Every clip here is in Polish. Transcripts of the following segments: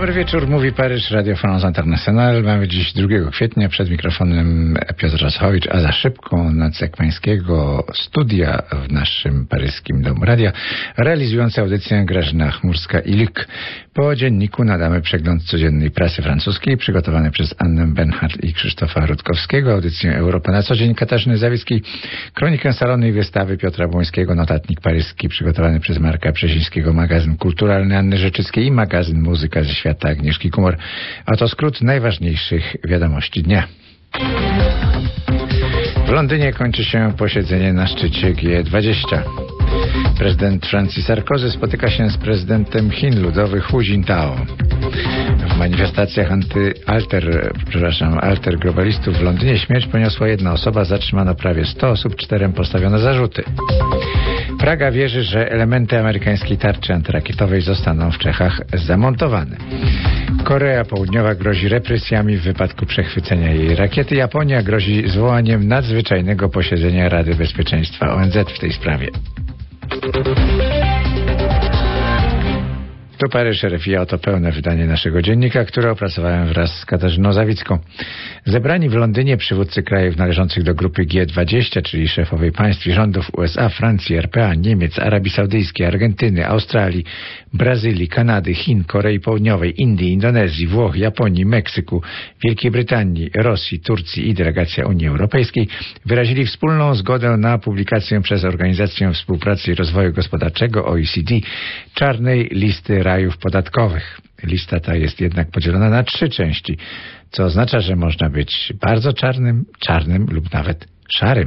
Dobry wieczór, mówi Paryż, Radio France International. Mamy dziś 2 kwietnia, przed mikrofonem Piotr Roschowicz, a za szybką noc pańskiego studia w naszym paryskim domu radia, realizująca audycję Grażyna Chmurska i Luc. Po dzienniku nadamy przegląd codziennej prasy francuskiej, przygotowany przez Annę Benhardt i Krzysztofa Rutkowskiego, audycję Europa na co dzień Katarzyny Zawickiej, kronikę salonu i wystawy Piotra Błońskiego, notatnik paryski przygotowany przez Marka Przesińskiego, magazyn kulturalny Anny Rzeczyckiej i magazyn Muzyka ze świata Agnieszki Kumor. A to skrót najważniejszych wiadomości dnia. W Londynie kończy się posiedzenie na szczycie G20. Prezydent Francji Sarkozy spotyka się z prezydentem Chin Ludowych Hu Jintao. W manifestacjach alter globalistów w Londynie śmierć poniosła jedna osoba, zatrzymano prawie 100 osób, 4 postawiono zarzuty. Praga wierzy, że elementy amerykańskiej tarczy antyrakietowej zostaną w Czechach zamontowane. Korea Południowa grozi represjami w wypadku przechwycenia jej rakiety. Japonia grozi zwołaniem nadzwyczajnego posiedzenia Rady Bezpieczeństwa ONZ w tej sprawie. Tu Paryż, RFI, oto pełne wydanie naszego dziennika, które opracowałem wraz z Katarzyną Zawicką. Zebrani w Londynie przywódcy krajów należących do grupy G20, czyli szefowie państw i rządów USA, Francji, RPA, Niemiec, Arabii Saudyjskiej, Argentyny, Australii, Brazylii, Kanady, Chin, Korei Południowej, Indii, Indonezji, Włoch, Japonii, Meksyku, Wielkiej Brytanii, Rosji, Turcji i delegacja Unii Europejskiej wyrazili wspólną zgodę na publikację przez Organizację Współpracy i Rozwoju Gospodarczego OECD czarnej listy rajów podatkowych. Lista ta jest jednak podzielona na 3 części, co oznacza, że można być bardzo czarnym lub nawet szarym.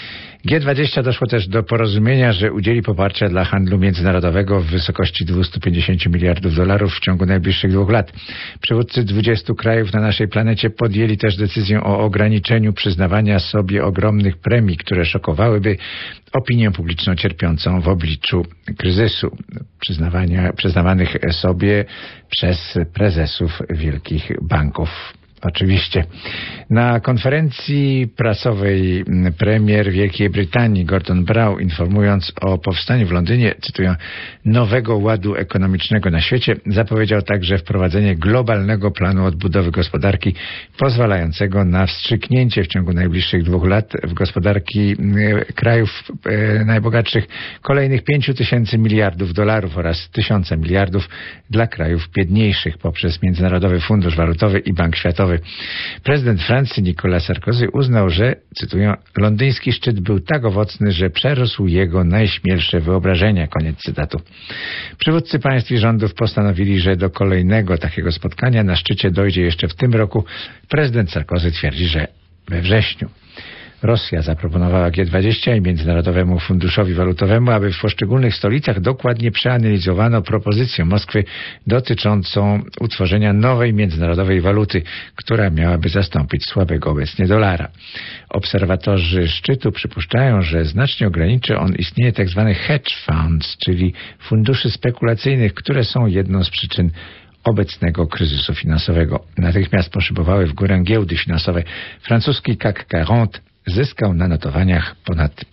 G20 doszło też do porozumienia, że udzieli poparcia dla handlu międzynarodowego w wysokości $250 miliardów w ciągu najbliższych 2 lat. Przywódcy 20 krajów na naszej planecie podjęli też decyzję o ograniczeniu przyznawania sobie ogromnych premii, które szokowałyby opinię publiczną cierpiącą w obliczu kryzysu, przyznawanych sobie przez prezesów wielkich banków. Oczywiście. Na konferencji prasowej premier Wielkiej Brytanii Gordon Brown, informując o powstaniu w Londynie, cytuję, nowego ładu ekonomicznego na świecie, zapowiedział także wprowadzenie globalnego planu odbudowy gospodarki pozwalającego na wstrzyknięcie w ciągu najbliższych 2 lat w gospodarki krajów najbogatszych kolejnych $5,000 miliardów oraz 1,000 miliardów dla krajów biedniejszych poprzez Międzynarodowy Fundusz Walutowy i Bank Światowy. Prezydent Francji Nicolas Sarkozy uznał, że, cytuję, londyński szczyt był tak owocny, że przerósł jego najśmielsze wyobrażenia. Koniec cytatu. Przywódcy państw i rządów postanowili, że do kolejnego takiego spotkania na szczycie dojdzie jeszcze w tym roku. Prezydent Sarkozy twierdzi, że we wrześniu. Rosja zaproponowała G20 i Międzynarodowemu Funduszowi Walutowemu, aby w poszczególnych stolicach dokładnie przeanalizowano propozycję Moskwy dotyczącą utworzenia nowej międzynarodowej waluty, która miałaby zastąpić słabego obecnie dolara. Obserwatorzy szczytu przypuszczają, że znacznie ograniczy on istnienie tzw. hedge funds, czyli funduszy spekulacyjnych, które są jedną z przyczyn obecnego kryzysu finansowego. Natychmiast poszybowały w górę giełdy finansowe. Francuski CAC 40 zyskał na notowaniach ponad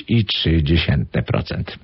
5,3%.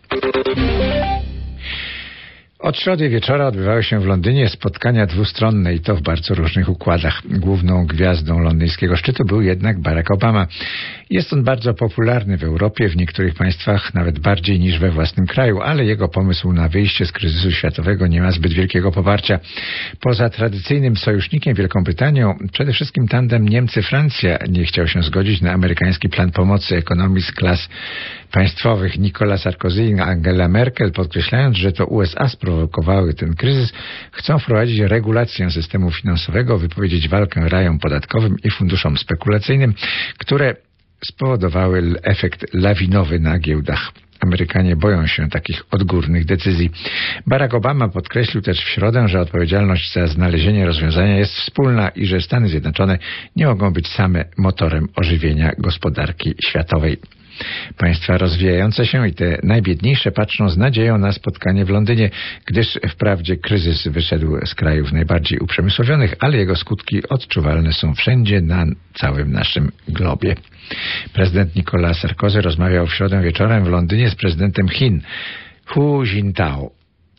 Od środy wieczora odbywały się w Londynie spotkania dwustronne i to w bardzo różnych układach. Główną gwiazdą londyńskiego szczytu był jednak Barack Obama. Jest on bardzo popularny w Europie, w niektórych państwach nawet bardziej niż we własnym kraju, ale jego pomysł na wyjście z kryzysu światowego nie ma zbyt wielkiego poparcia. Poza tradycyjnym sojusznikiem Wielką Brytanią, przede wszystkim tandem Niemcy-Francja nie chciał się zgodzić na amerykański plan pomocy ekonomii z klas państwowych. Nicolas Sarkozy i Angela Merkel, podkreślając, że to USA sprowokowały ten kryzys, chcą wprowadzić regulację systemu finansowego, wypowiedzieć walkę rajom podatkowym i funduszom spekulacyjnym, które spowodowały efekt lawinowy na giełdach. Amerykanie boją się takich odgórnych decyzji. Barack Obama podkreślił też w środę, że odpowiedzialność za znalezienie rozwiązania jest wspólna i że Stany Zjednoczone nie mogą być same motorem ożywienia gospodarki światowej. Państwa rozwijające się i te najbiedniejsze patrzą z nadzieją na spotkanie w Londynie, gdyż wprawdzie kryzys wyszedł z krajów najbardziej uprzemysłowionych, ale jego skutki odczuwalne są wszędzie na całym naszym globie. Prezydent Nicolas Sarkozy rozmawiał w środę wieczorem w Londynie z prezydentem Chin, Hu Jintao.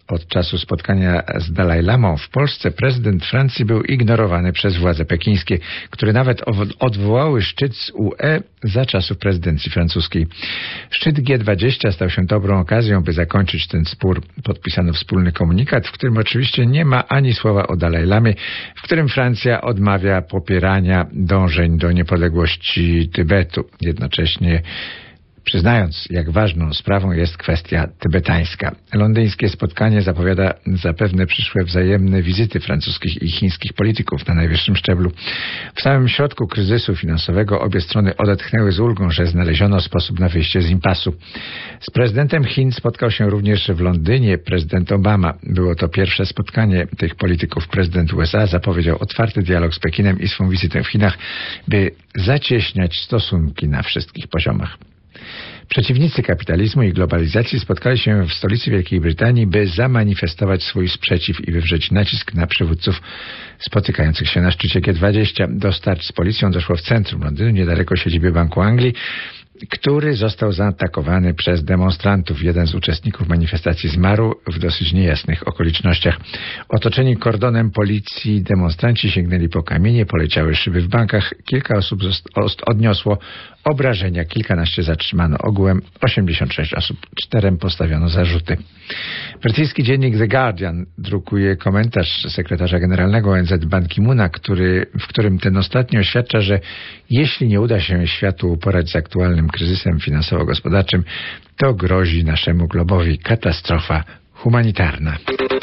Od czasu spotkania z Dalajlamą w Polsce prezydent Francji był ignorowany przez władze pekińskie, które nawet odwołały szczyt z UE za czasów prezydencji francuskiej. Szczyt G20 stał się dobrą okazją, by zakończyć ten spór. Podpisano wspólny komunikat, w którym oczywiście nie ma ani słowa o Dalajlamie, w którym Francja odmawia popierania dążeń do niepodległości Tybetu. Jednocześnie przyznając, jak ważną sprawą jest kwestia tybetańska. Londyńskie spotkanie zapowiada zapewne przyszłe wzajemne wizyty francuskich i chińskich polityków na najwyższym szczeblu. W samym środku kryzysu finansowego obie strony odetchnęły z ulgą, że znaleziono sposób na wyjście z impasu. Z prezydentem Chin spotkał się również w Londynie prezydent Obama. Było to pierwsze spotkanie tych polityków. Prezydent USA zapowiedział otwarty dialog z Pekinem i swą wizytę w Chinach, by zacieśniać stosunki na wszystkich poziomach. Przeciwnicy kapitalizmu i globalizacji spotkali się w stolicy Wielkiej Brytanii, by zamanifestować swój sprzeciw i wywrzeć nacisk na przywódców spotykających się na szczycie G20. Do starć z policją doszło w centrum Londynu, niedaleko siedziby Banku Anglii, który został zaatakowany przez demonstrantów. Jeden z uczestników manifestacji zmarł w dosyć niejasnych okolicznościach. Otoczeni kordonem policji demonstranci sięgnęli po kamienie, poleciały szyby w bankach. Kilka osób odniosło obrażenia, kilkanaście zatrzymano. Ogółem 86 osób, 4 postawiono zarzuty. Brytyjski dziennik The Guardian drukuje komentarz sekretarza generalnego ONZ Ban Ki-moona, w którym ten ostatni oświadcza, że jeśli nie uda się światu uporać z aktualnym kryzysem finansowo-gospodarczym, to grozi naszemu globowi katastrofa humanitarna.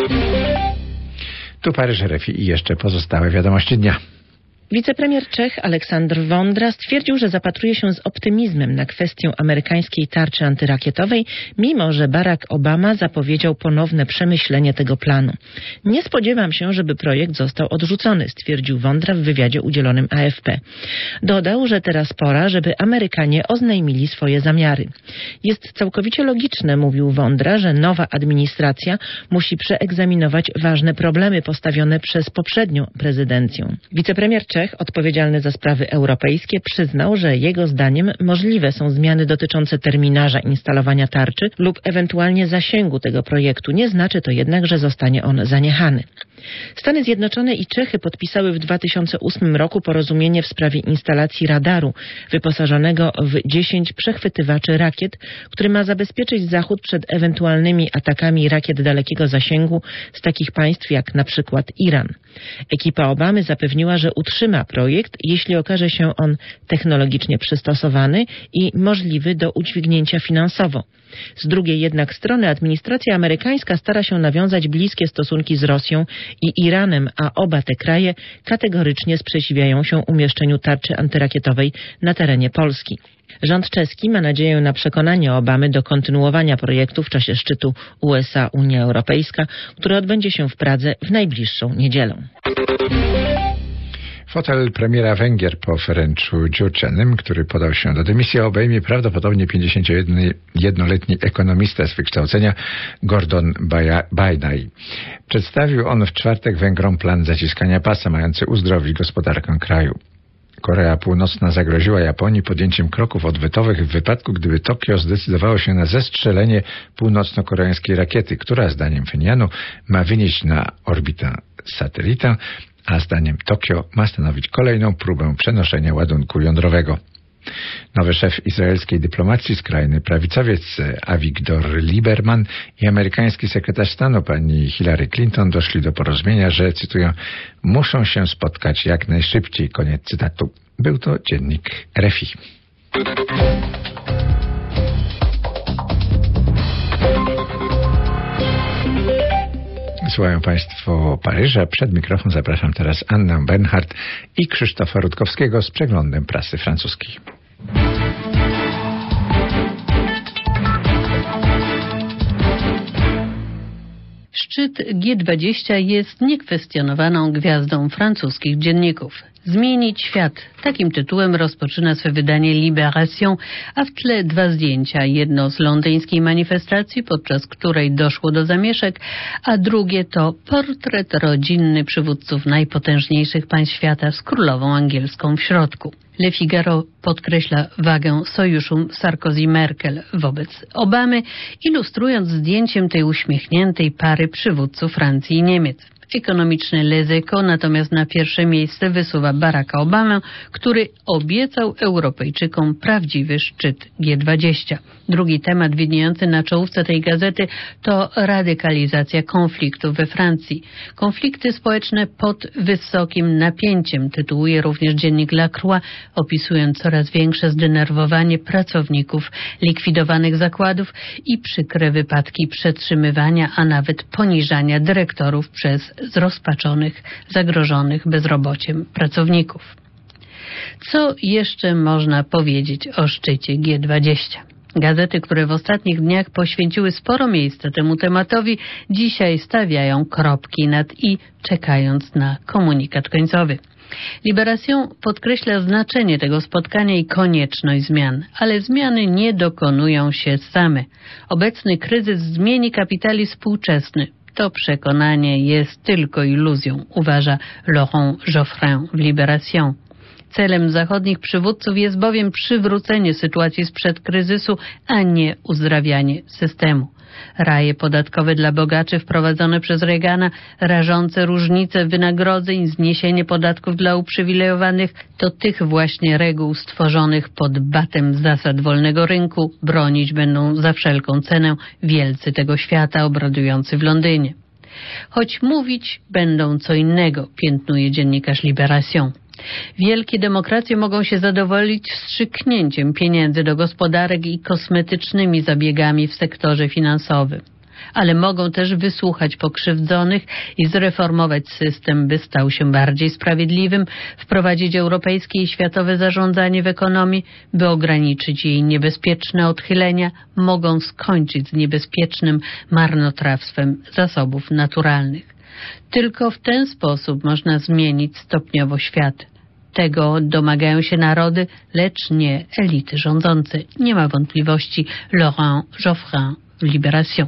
Tu Paryż, RFI i jeszcze pozostałe wiadomości dnia. Wicepremier Czech Aleksander Vondra stwierdził, że zapatruje się z optymizmem na kwestię amerykańskiej tarczy antyrakietowej, mimo że Barack Obama zapowiedział ponowne przemyślenie tego planu. Nie spodziewam się, żeby projekt został odrzucony, stwierdził Vondra w wywiadzie udzielonym AFP. Dodał, że teraz pora, żeby Amerykanie oznajmili swoje zamiary. Jest całkowicie logiczne, mówił Vondra, że nowa administracja musi przeegzaminować ważne problemy postawione przez poprzednią prezydencję. Wicepremier Czech, odpowiedzialny za sprawy europejskie, przyznał, że jego zdaniem możliwe są zmiany dotyczące terminarza instalowania tarczy lub ewentualnie zasięgu tego projektu. Nie znaczy to jednak, że zostanie on zaniechany. Stany Zjednoczone i Czechy podpisały w 2008 roku porozumienie w sprawie instalacji radaru wyposażonego w 10 przechwytywaczy rakiet, który ma zabezpieczyć Zachód przed ewentualnymi atakami rakiet dalekiego zasięgu z takich państw jak na przykład Iran. Ekipa Obamy zapewniła, że utrzyma projekt, jeśli okaże się on technologicznie przystosowany i możliwy do udźwignięcia finansowo. Z drugiej jednak strony administracja amerykańska stara się nawiązać bliskie stosunki z Rosją i Iranem, a oba te kraje kategorycznie sprzeciwiają się umieszczeniu tarczy antyrakietowej na terenie Polski. Rząd czeski ma nadzieję na przekonanie Obamy do kontynuowania projektu w czasie szczytu USA-Unia Europejska, który odbędzie się w Pradze w najbliższą niedzielę. Fotel premiera Węgier po Ferenczu Gyurcsánym, który podał się do dymisji, obejmie prawdopodobnie 51-letni ekonomista z wykształcenia Gordon Bajnai. Przedstawił on w czwartek Węgrom plan zaciskania pasa mający uzdrowić gospodarkę kraju. Korea Północna zagroziła Japonii podjęciem kroków odwetowych w wypadku, gdyby Tokio zdecydowało się na zestrzelenie północno-koreańskiej rakiety, która zdaniem Pchenianu ma wynieść na orbitę satelitę, a zdaniem Tokio ma stanowić kolejną próbę przenoszenia ładunku jądrowego. Nowy szef izraelskiej dyplomacji, skrajny prawicowiec Avigdor Lieberman i amerykański sekretarz stanu pani Hillary Clinton doszli do porozumienia, że, cytuję, muszą się spotkać jak najszybciej. Koniec cytatu. Był to dziennik RFI. Słuchają Państwo Paryża. Przed mikrofon zapraszam teraz Annę Bernhardt i Krzysztofa Rutkowskiego z przeglądem prasy francuskiej. Szczyt G20 jest niekwestionowaną gwiazdą francuskich dzienników. Zmienić świat. Takim tytułem rozpoczyna swe wydanie Libération, a w tle 2 zdjęcia. Jedno z londyńskiej manifestacji, podczas której doszło do zamieszek, a drugie to portret rodzinny przywódców najpotężniejszych państw świata z królową angielską w środku. Le Figaro podkreśla wagę sojuszu Sarkozy-Merkel wobec Obamy, ilustrując zdjęciem tej uśmiechniętej pary przywódców Francji i Niemiec. Ekonomiczny Les Echos natomiast na pierwsze miejsce wysuwa Baracka Obamę, który obiecał Europejczykom prawdziwy szczyt G20. Drugi temat widniejący na czołówce tej gazety to radykalizacja konfliktów we Francji. Konflikty społeczne pod wysokim napięciem, tytułuje również dziennik La Croix, opisując coraz większe zdenerwowanie pracowników likwidowanych zakładów i przykre wypadki przetrzymywania, a nawet poniżania dyrektorów przez zrozpaczonych, zagrożonych bezrobociem pracowników. Co jeszcze można powiedzieć o szczycie G20? Gazety, które w ostatnich dniach poświęciły sporo miejsca temu tematowi, dzisiaj stawiają kropki nad i, czekając na komunikat końcowy. Libération podkreśla znaczenie tego spotkania i konieczność zmian, ale zmiany nie dokonują się same. Obecny kryzys zmieni kapitalizm współczesny. To przekonanie jest tylko iluzją, uważa Laurent Geoffrin w Libération. Celem zachodnich przywódców jest bowiem przywrócenie sytuacji sprzed kryzysu, a nie uzdrawianie systemu. Raje podatkowe dla bogaczy wprowadzone przez Reagana, rażące różnice wynagrodzeń, zniesienie podatków dla uprzywilejowanych to tych właśnie reguł stworzonych pod batem zasad wolnego rynku bronić będą za wszelką cenę wielcy tego świata obradujący w Londynie. Choć mówić będą co innego, piętnuje dziennikarz Libération. Wielkie demokracje mogą się zadowolić wstrzyknięciem pieniędzy do gospodarek i kosmetycznymi zabiegami w sektorze finansowym. Ale mogą też wysłuchać pokrzywdzonych i zreformować system, by stał się bardziej sprawiedliwym, wprowadzić europejskie i światowe zarządzanie w ekonomii, by ograniczyć jej niebezpieczne odchylenia, mogą skończyć z niebezpiecznym marnotrawstwem zasobów naturalnych. Tylko w ten sposób można zmienić stopniowo świat. Tego domagają się narody, lecz nie elity rządzące. Nie ma wątpliwości Laurent Geoffrin w Libération.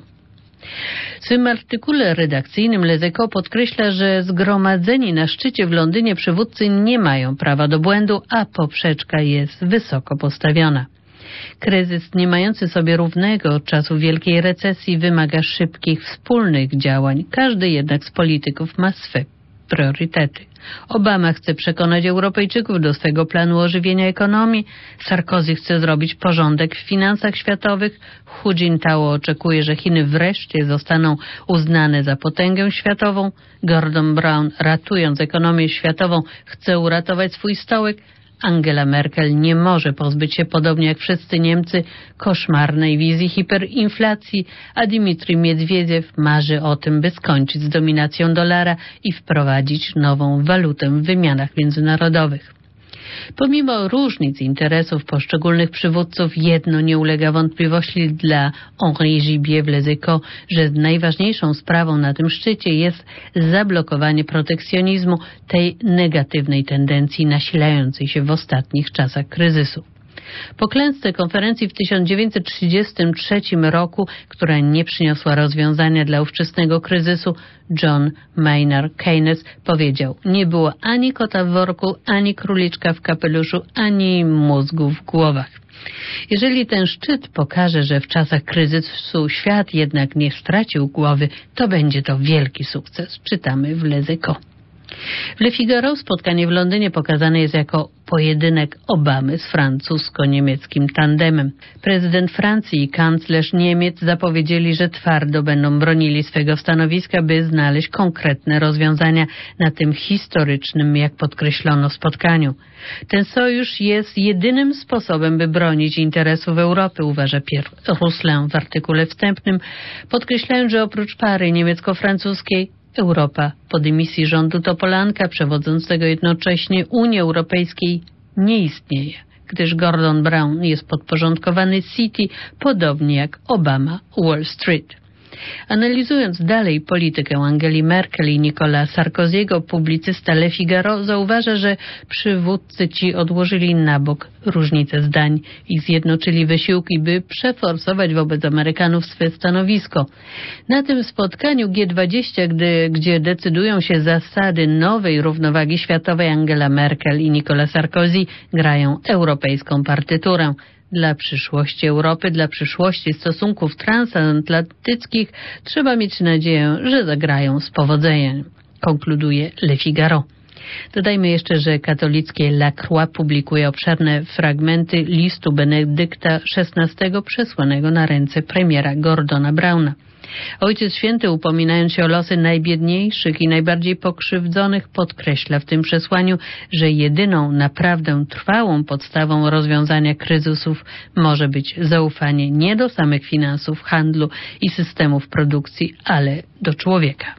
W swym artykule redakcyjnym Les Echos podkreśla, że zgromadzeni na szczycie w Londynie przywódcy nie mają prawa do błędu, a poprzeczka jest wysoko postawiona. Kryzys nie mający sobie równego od czasu wielkiej recesji wymaga szybkich, wspólnych działań. Każdy jednak z polityków ma swe priorytety. Obama chce przekonać Europejczyków do swego planu ożywienia ekonomii. Sarkozy chce zrobić porządek w finansach światowych. Hu Jintao oczekuje, że Chiny wreszcie zostaną uznane za potęgę światową. Gordon Brown, ratując ekonomię światową, chce uratować swój stołek. Angela Merkel nie może pozbyć się, podobnie jak wszyscy Niemcy, koszmarnej wizji hiperinflacji, a Dmitrij Miedwiediew marzy o tym, by skończyć z dominacją dolara i wprowadzić nową walutę w wymianach międzynarodowych. Pomimo różnic interesów poszczególnych przywódców, jedno nie ulega wątpliwości dla Henri Gibier w Les Echos, że najważniejszą sprawą na tym szczycie jest zablokowanie protekcjonizmu, tej negatywnej tendencji nasilającej się w ostatnich czasach kryzysu. Po klęsce konferencji w 1933 roku, która nie przyniosła rozwiązania dla ówczesnego kryzysu, John Maynard Keynes powiedział: nie było ani kota w worku, ani króliczka w kapeluszu, ani mózgu w głowach. Jeżeli ten szczyt pokaże, że w czasach kryzysu świat jednak nie stracił głowy, to będzie to wielki sukces, czytamy w Les Echos. W Le Figaro spotkanie w Londynie pokazane jest jako pojedynek Obamy z francusko-niemieckim tandemem. Prezydent Francji i kanclerz Niemiec zapowiedzieli, że twardo będą bronili swego stanowiska, by znaleźć konkretne rozwiązania na tym historycznym, jak podkreślono, spotkaniu. Ten sojusz jest jedynym sposobem, by bronić interesów Europy, uważa Pierre Rousselin w artykule wstępnym, podkreślając, że oprócz pary niemiecko-francuskiej Europa po dymisji rządu Topolanka, przewodzącego jednocześnie Unii Europejskiej, nie istnieje, gdyż Gordon Brown jest podporządkowany City, podobnie jak Obama Wall Street. Analizując dalej politykę Angeli Merkel i Nicola Sarkozy'ego, publicysta Le Figaro zauważa, że przywódcy ci odłożyli na bok różnice zdań i zjednoczyli wysiłki, by przeforsować wobec Amerykanów swe stanowisko. Na tym spotkaniu G20, gdzie decydują się zasady nowej równowagi światowej, Angela Merkel i Nicola Sarkozy grają europejską partyturę. Dla przyszłości Europy, dla przyszłości stosunków transatlantyckich trzeba mieć nadzieję, że zagrają z powodzeniem, konkluduje Le Figaro. Dodajmy jeszcze, że katolickie La Croix publikuje obszerne fragmenty listu Benedykta XVI przesłanego na ręce premiera Gordona Browna. Ojciec Święty, upominając się o losy najbiedniejszych i najbardziej pokrzywdzonych, podkreśla w tym przesłaniu, że jedyną naprawdę trwałą podstawą rozwiązania kryzysów może być zaufanie nie do samych finansów, handlu i systemów produkcji, ale do człowieka.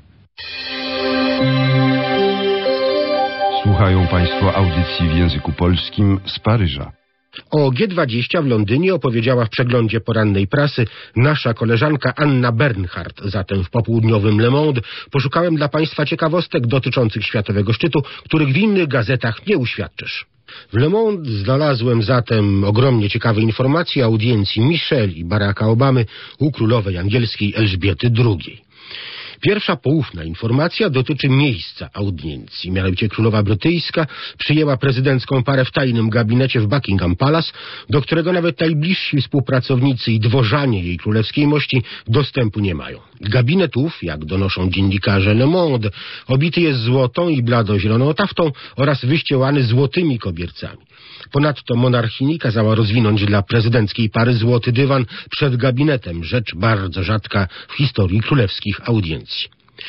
Słuchają Państwo audycji w języku polskim z Paryża. O G20 w Londynie opowiedziała w przeglądzie porannej prasy nasza koleżanka Anna Bernhardt. Zatem w popołudniowym Le Monde poszukałem dla Państwa ciekawostek dotyczących światowego szczytu, których w innych gazetach nie uświadczysz. W Le Monde znalazłem zatem ogromnie ciekawe informacje o audiencji Michelle i Baracka Obamy u królowej angielskiej Elżbiety II. Pierwsza poufna informacja dotyczy miejsca audiencji. Mianowicie królowa brytyjska przyjęła prezydencką parę w tajnym gabinecie w Buckingham Palace, do którego nawet najbliżsi współpracownicy i dworzanie jej królewskiej mości dostępu nie mają. Gabinet ów, jak donoszą dziennikarze Le Monde, obity jest złotą i bladozieloną taftą oraz wyściełany złotymi kobiercami. Ponadto monarchini kazała rozwinąć dla prezydenckiej pary złoty dywan przed gabinetem, rzecz bardzo rzadka w historii królewskich audiencji.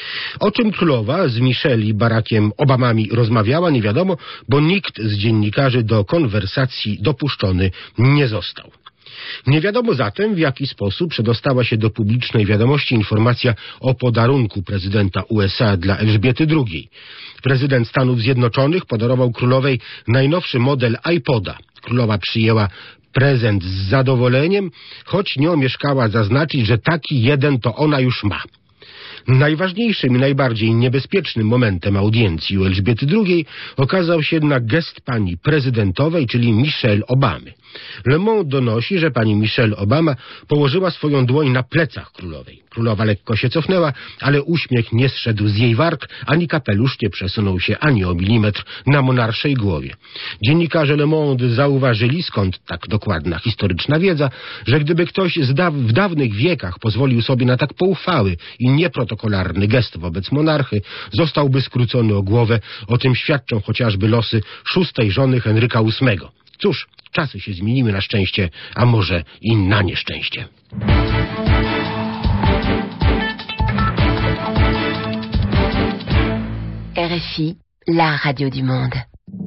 O czym królowa z Michelle i Barackiem Obamami rozmawiała, nie wiadomo, bo nikt z dziennikarzy do konwersacji dopuszczony nie został. Nie wiadomo zatem, w jaki sposób przedostała się do publicznej wiadomości informacja o podarunku prezydenta USA dla Elżbiety II. Prezydent Stanów Zjednoczonych podarował królowej najnowszy model iPoda. Królowa przyjęła prezent z zadowoleniem, choć nie omieszkała zaznaczyć, że taki jeden to ona już ma. Najważniejszym i najbardziej niebezpiecznym momentem audiencji u Elżbiety II okazał się jednak gest pani prezydentowej, czyli Michelle Obamy. Le Monde donosi, że pani Michelle Obama położyła swoją dłoń na plecach królowej. Królowa lekko się cofnęła, ale uśmiech nie zszedł z jej warg, ani kapelusz nie przesunął się ani o milimetr na monarszej głowie. Dziennikarze Le Monde zauważyli, skąd tak dokładna historyczna wiedza, że gdyby ktoś w dawnych wiekach pozwolił sobie na tak poufały i nieprotokolarny gest wobec monarchy, zostałby skrócony o głowę, o czym świadczą chociażby losy szóstej żony Henryka VIII. Cóż, czasy się zmieniły na szczęście, a może i na nieszczęście. RFI, la radio du monde.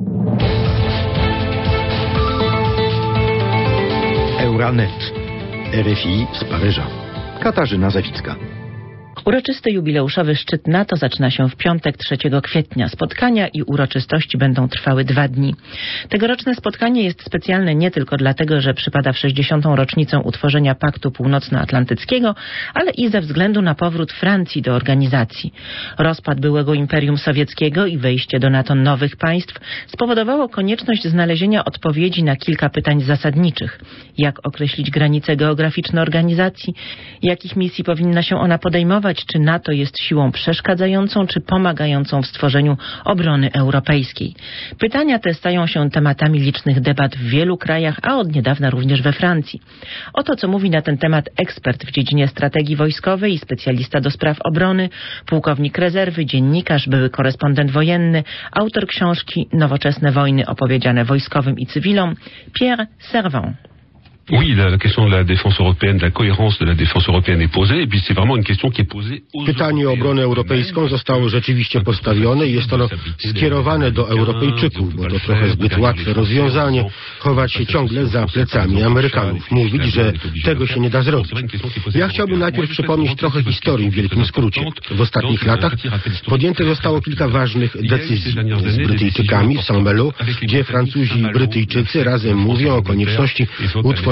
Euranet. RFI z Paryża. Katarzyna Zawicka. Uroczysty jubileuszowy szczyt NATO zaczyna się w piątek 3 kwietnia. Spotkania i uroczystości będą trwały 2 dni. Tegoroczne spotkanie jest specjalne nie tylko dlatego, że przypada w 60. rocznicę utworzenia Paktu Północnoatlantyckiego, ale i ze względu na powrót Francji do organizacji. Rozpad byłego Imperium Sowieckiego i wejście do NATO nowych państw spowodowało konieczność znalezienia odpowiedzi na kilka pytań zasadniczych. Jak określić granice geograficzne organizacji? Jakich misji powinna się ona podejmować? Czy NATO jest siłą przeszkadzającą, czy pomagającą w stworzeniu obrony europejskiej? Pytania te stają się tematami licznych debat w wielu krajach, a od niedawna również we Francji. Oto co mówi na ten temat ekspert w dziedzinie strategii wojskowej i specjalista do spraw obrony, pułkownik rezerwy, dziennikarz, były korespondent wojenny, autor książki Nowoczesne wojny opowiedziane wojskowym i cywilom, Pierre Servan. Oui, la question de la défense européenne, de la cohérence de la défense européenne est posée, et puis c'est vraiment une question qui est posée aux Pytanie o obronę europejską zostało rzeczywiście postawione i jest ono skierowane do Europejczyków, bo to trochę zbyt łatwe rozwiązanie, chować się ciągle za plecami Amerykanów, mówić, że tego się nie da zrobić. Ja chciałbym najpierw przypomnieć trochę historii w wielkim skrócie. W ostatnich latach podjęte zostało kilka ważnych decyzji z Brytyjczykami w Saint-Malo, gdzie Francuzi i Brytyjczycy razem mówią o konieczności utworzenia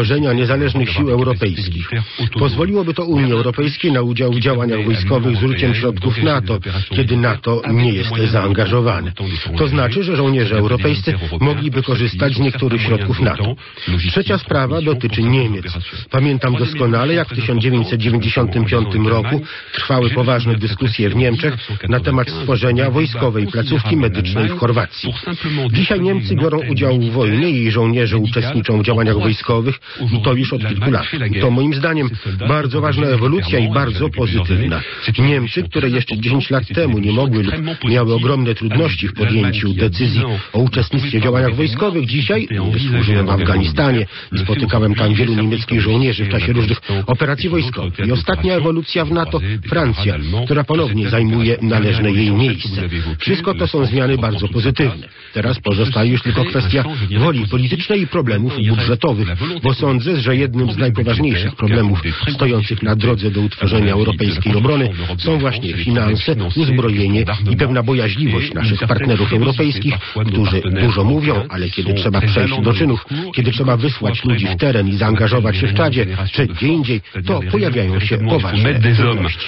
utworzenia niezależnych sił europejskich. Pozwoliłoby to Unii Europejskiej na udział w działaniach wojskowych z użyciem środków NATO, kiedy NATO nie jest zaangażowane. To znaczy, że żołnierze europejscy mogliby korzystać z niektórych środków NATO. Trzecia sprawa dotyczy Niemiec. Pamiętam doskonale, jak w 1995 roku trwały poważne dyskusje w Niemczech na temat stworzenia wojskowej placówki medycznej w Chorwacji. Dzisiaj Niemcy biorą udział w wojnie i żołnierze uczestniczą w działaniach wojskowych i to już od kilku lat. To moim zdaniem bardzo ważna ewolucja i bardzo pozytywna. Niemcy, które jeszcze 10 lat temu nie mogły lub miały ogromne trudności w podjęciu decyzji o uczestnictwie w działaniach wojskowych, dzisiaj służyłem w Afganistanie i spotykałem tam wielu niemieckich żołnierzy w czasie różnych operacji wojskowych. I ostatnia ewolucja w NATO, Francja, która ponownie zajmuje należne jej miejsce. Wszystko to są zmiany bardzo pozytywne. Teraz pozostaje już tylko kwestia woli politycznej i problemów budżetowych, bo sądzę, że jednym z najpoważniejszych problemów stojących na drodze do utworzenia europejskiej obrony są właśnie finanse, uzbrojenie i pewna bojaźliwość naszych partnerów europejskich, którzy dużo mówią, ale kiedy trzeba przejść do czynów, kiedy trzeba wysłać ludzi w teren i zaangażować się w Czadzie, czy gdzie indziej, to pojawiają się poważne trudności.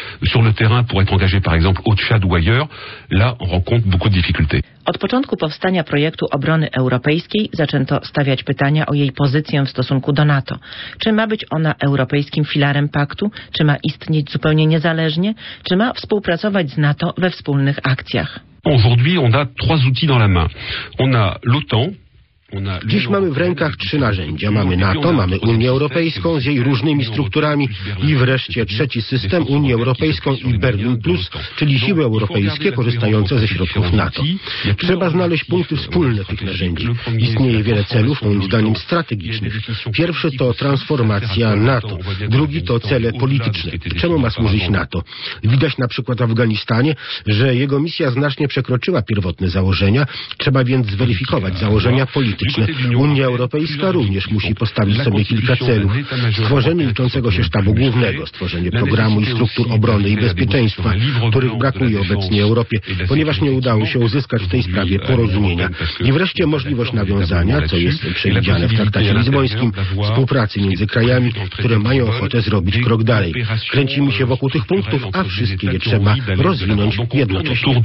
Od początku powstania projektu obrony europejskiej zaczęto stawiać pytania o jej pozycję w stosunku do NATO. Czy ma być ona europejskim filarem paktu? Czy ma istnieć zupełnie niezależnie? Czy ma współpracować z NATO we wspólnych akcjach? Aujourd'hui, on a 3 outils dans la main. On a l'OTAN. Dziś mamy w rękach 3 narzędzia. Mamy NATO, mamy Unię Europejską z jej różnymi strukturami i wreszcie trzeci system, Unię Europejską i Berlin Plus, czyli siły europejskie korzystające ze środków NATO. Trzeba znaleźć punkty wspólne tych narzędzi. Istnieje wiele celów, moim zdaniem strategicznych. Pierwszy to transformacja NATO, drugi to cele polityczne. Czemu ma służyć NATO? Widać na przykład w Afganistanie, że jego misja znacznie przekroczyła pierwotne założenia. Trzeba więc zweryfikować założenia polityczne. Unia Europejska również musi postawić sobie kilka celów. Stworzenie liczącego się sztabu głównego, stworzenie programu i struktur obrony i bezpieczeństwa, których brakuje obecnie Europie, ponieważ nie udało się uzyskać w tej sprawie porozumienia. I wreszcie możliwość nawiązania, co jest przewidziane w traktacie lizbońskim, współpracy między krajami, które mają ochotę zrobić krok dalej. Kręcimy się wokół tych punktów, a wszystkie je trzeba rozwinąć jednocześnie.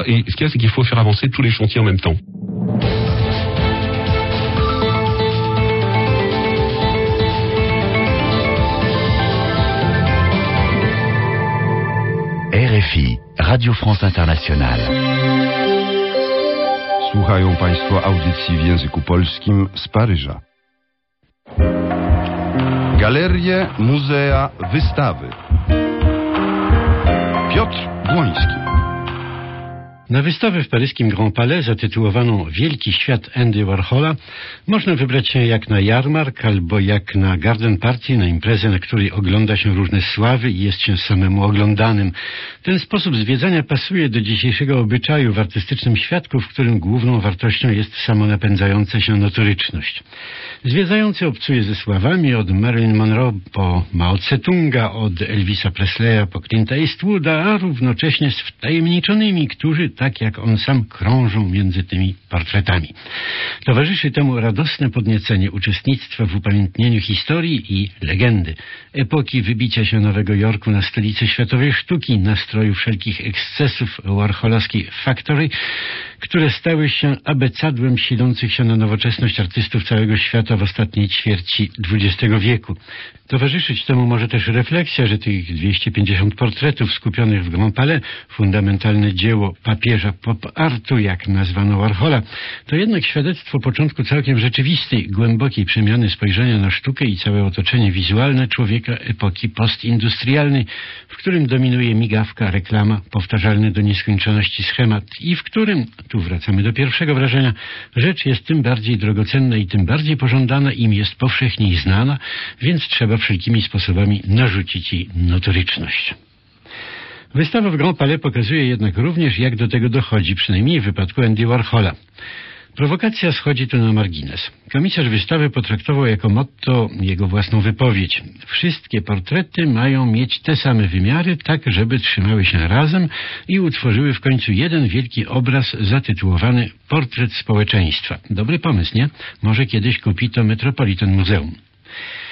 RFI, Radio France Internationale. Słuchają Państwo audycji w języku polskim z Paryża. Galerie, muzea, wystawy. Piotr Błoński. Na wystawę w paryskim Grand Palais zatytułowaną Wielki świat Andy Warhola można wybrać się jak na jarmark albo jak na garden party, na imprezę, na której ogląda się różne sławy i jest się samemu oglądanym. Ten sposób zwiedzania pasuje do dzisiejszego obyczaju w artystycznym świadku, w którym główną wartością jest samonapędzająca się notoryczność. Zwiedzający obcuje ze sławami od Marilyn Monroe po Mao Tse-tunga, od Elvisa Presleya po Clint'a Eastwooda, a równocześnie z wtajemniczonymi, którzy tak jak on sam krążą między tymi portretami. Towarzyszy temu radosne podniecenie uczestnictwa w upamiętnieniu historii i legendy, epoki wybicia się Nowego Jorku na stolicę światowej sztuki, nastroju wszelkich ekscesów warholowskiej Factory, które stały się abecadłem silących się na nowoczesność artystów całego świata w ostatniej ćwierci XX wieku. Towarzyszyć temu może też refleksja, że tych 250 portretów skupionych w Grand Palais, fundamentalne dzieło papieża pop-artu, jak nazwano Warhola, to jednak świadectwo początku całkiem rzeczywistej, głębokiej przemiany spojrzenia na sztukę i całe otoczenie wizualne człowieka epoki postindustrialnej, w którym dominuje migawka, reklama, powtarzalny do nieskończoności schemat i w którym, tu wracamy do pierwszego wrażenia, rzecz jest tym bardziej drogocenna i tym bardziej pożądana, im jest powszechniej znana, więc trzeba wszelkimi sposobami narzucić jej notoryczność. Wystawa w Grand Palais pokazuje jednak również, jak do tego dochodzi, przynajmniej w wypadku Andy Warhola. Prowokacja schodzi tu na margines. Komisarz wystawy potraktował jako motto jego własną wypowiedź. Wszystkie portrety mają mieć te same wymiary, tak żeby trzymały się razem i utworzyły w końcu jeden wielki obraz zatytułowany Portret społeczeństwa. Dobry pomysł, nie? Może kiedyś kupi to Metropolitan Muzeum.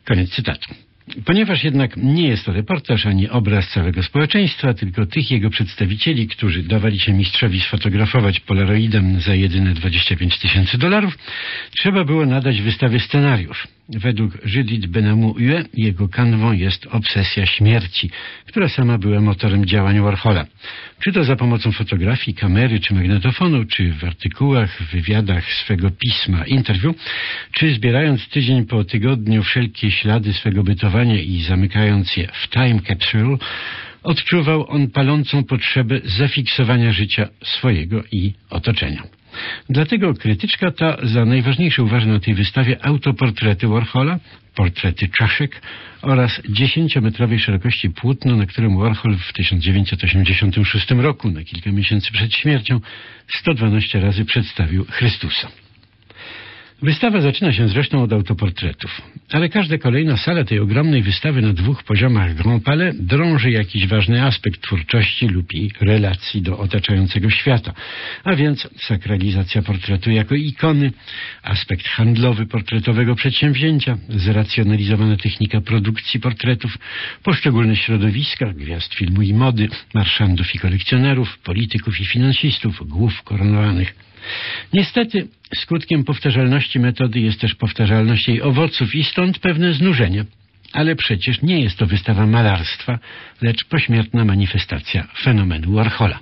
Koniec cytatu. Ponieważ jednak nie jest to reportaż ani obraz całego społeczeństwa, tylko tych jego przedstawicieli, którzy dawali się mistrzowi sfotografować polaroidem za jedyne $25 000, trzeba było nadać wystawie scenariusz. Według Judith Benamou-Hue jego kanwą jest obsesja śmierci, która sama była motorem działań Warhola. Czy to za pomocą fotografii, kamery czy magnetofonu, czy w artykułach, wywiadach swego pisma, interview, czy zbierając tydzień po tygodniu wszelkie ślady swego bytowania i zamykając je w time capsule, odczuwał on palącą potrzebę zafiksowania życia swojego i otoczenia. Dlatego krytyczka ta za najważniejsze uważa na tej wystawie autoportrety Warhola, portrety czaszek oraz 10-metrowej szerokości płótno, na którym Warhol w 1986 roku, na kilka miesięcy przed śmiercią, 112 razy przedstawił Chrystusa. Wystawa zaczyna się zresztą od autoportretów, ale każda kolejna sala tej ogromnej wystawy na 2 poziomach Grand Palais drąży jakiś ważny aspekt twórczości lub i relacji do otaczającego świata, a więc sakralizacja portretu jako ikony, aspekt handlowy portretowego przedsięwzięcia, zracjonalizowana technika produkcji portretów, poszczególne środowiska, gwiazd filmu i mody, marszandów i kolekcjonerów, polityków i finansistów, głów koronowanych. Niestety, skutkiem powtarzalności metody jest też powtarzalność jej owoców i stąd pewne znużenie. Ale przecież nie jest to wystawa malarstwa, lecz pośmiertna manifestacja fenomenu Warhola.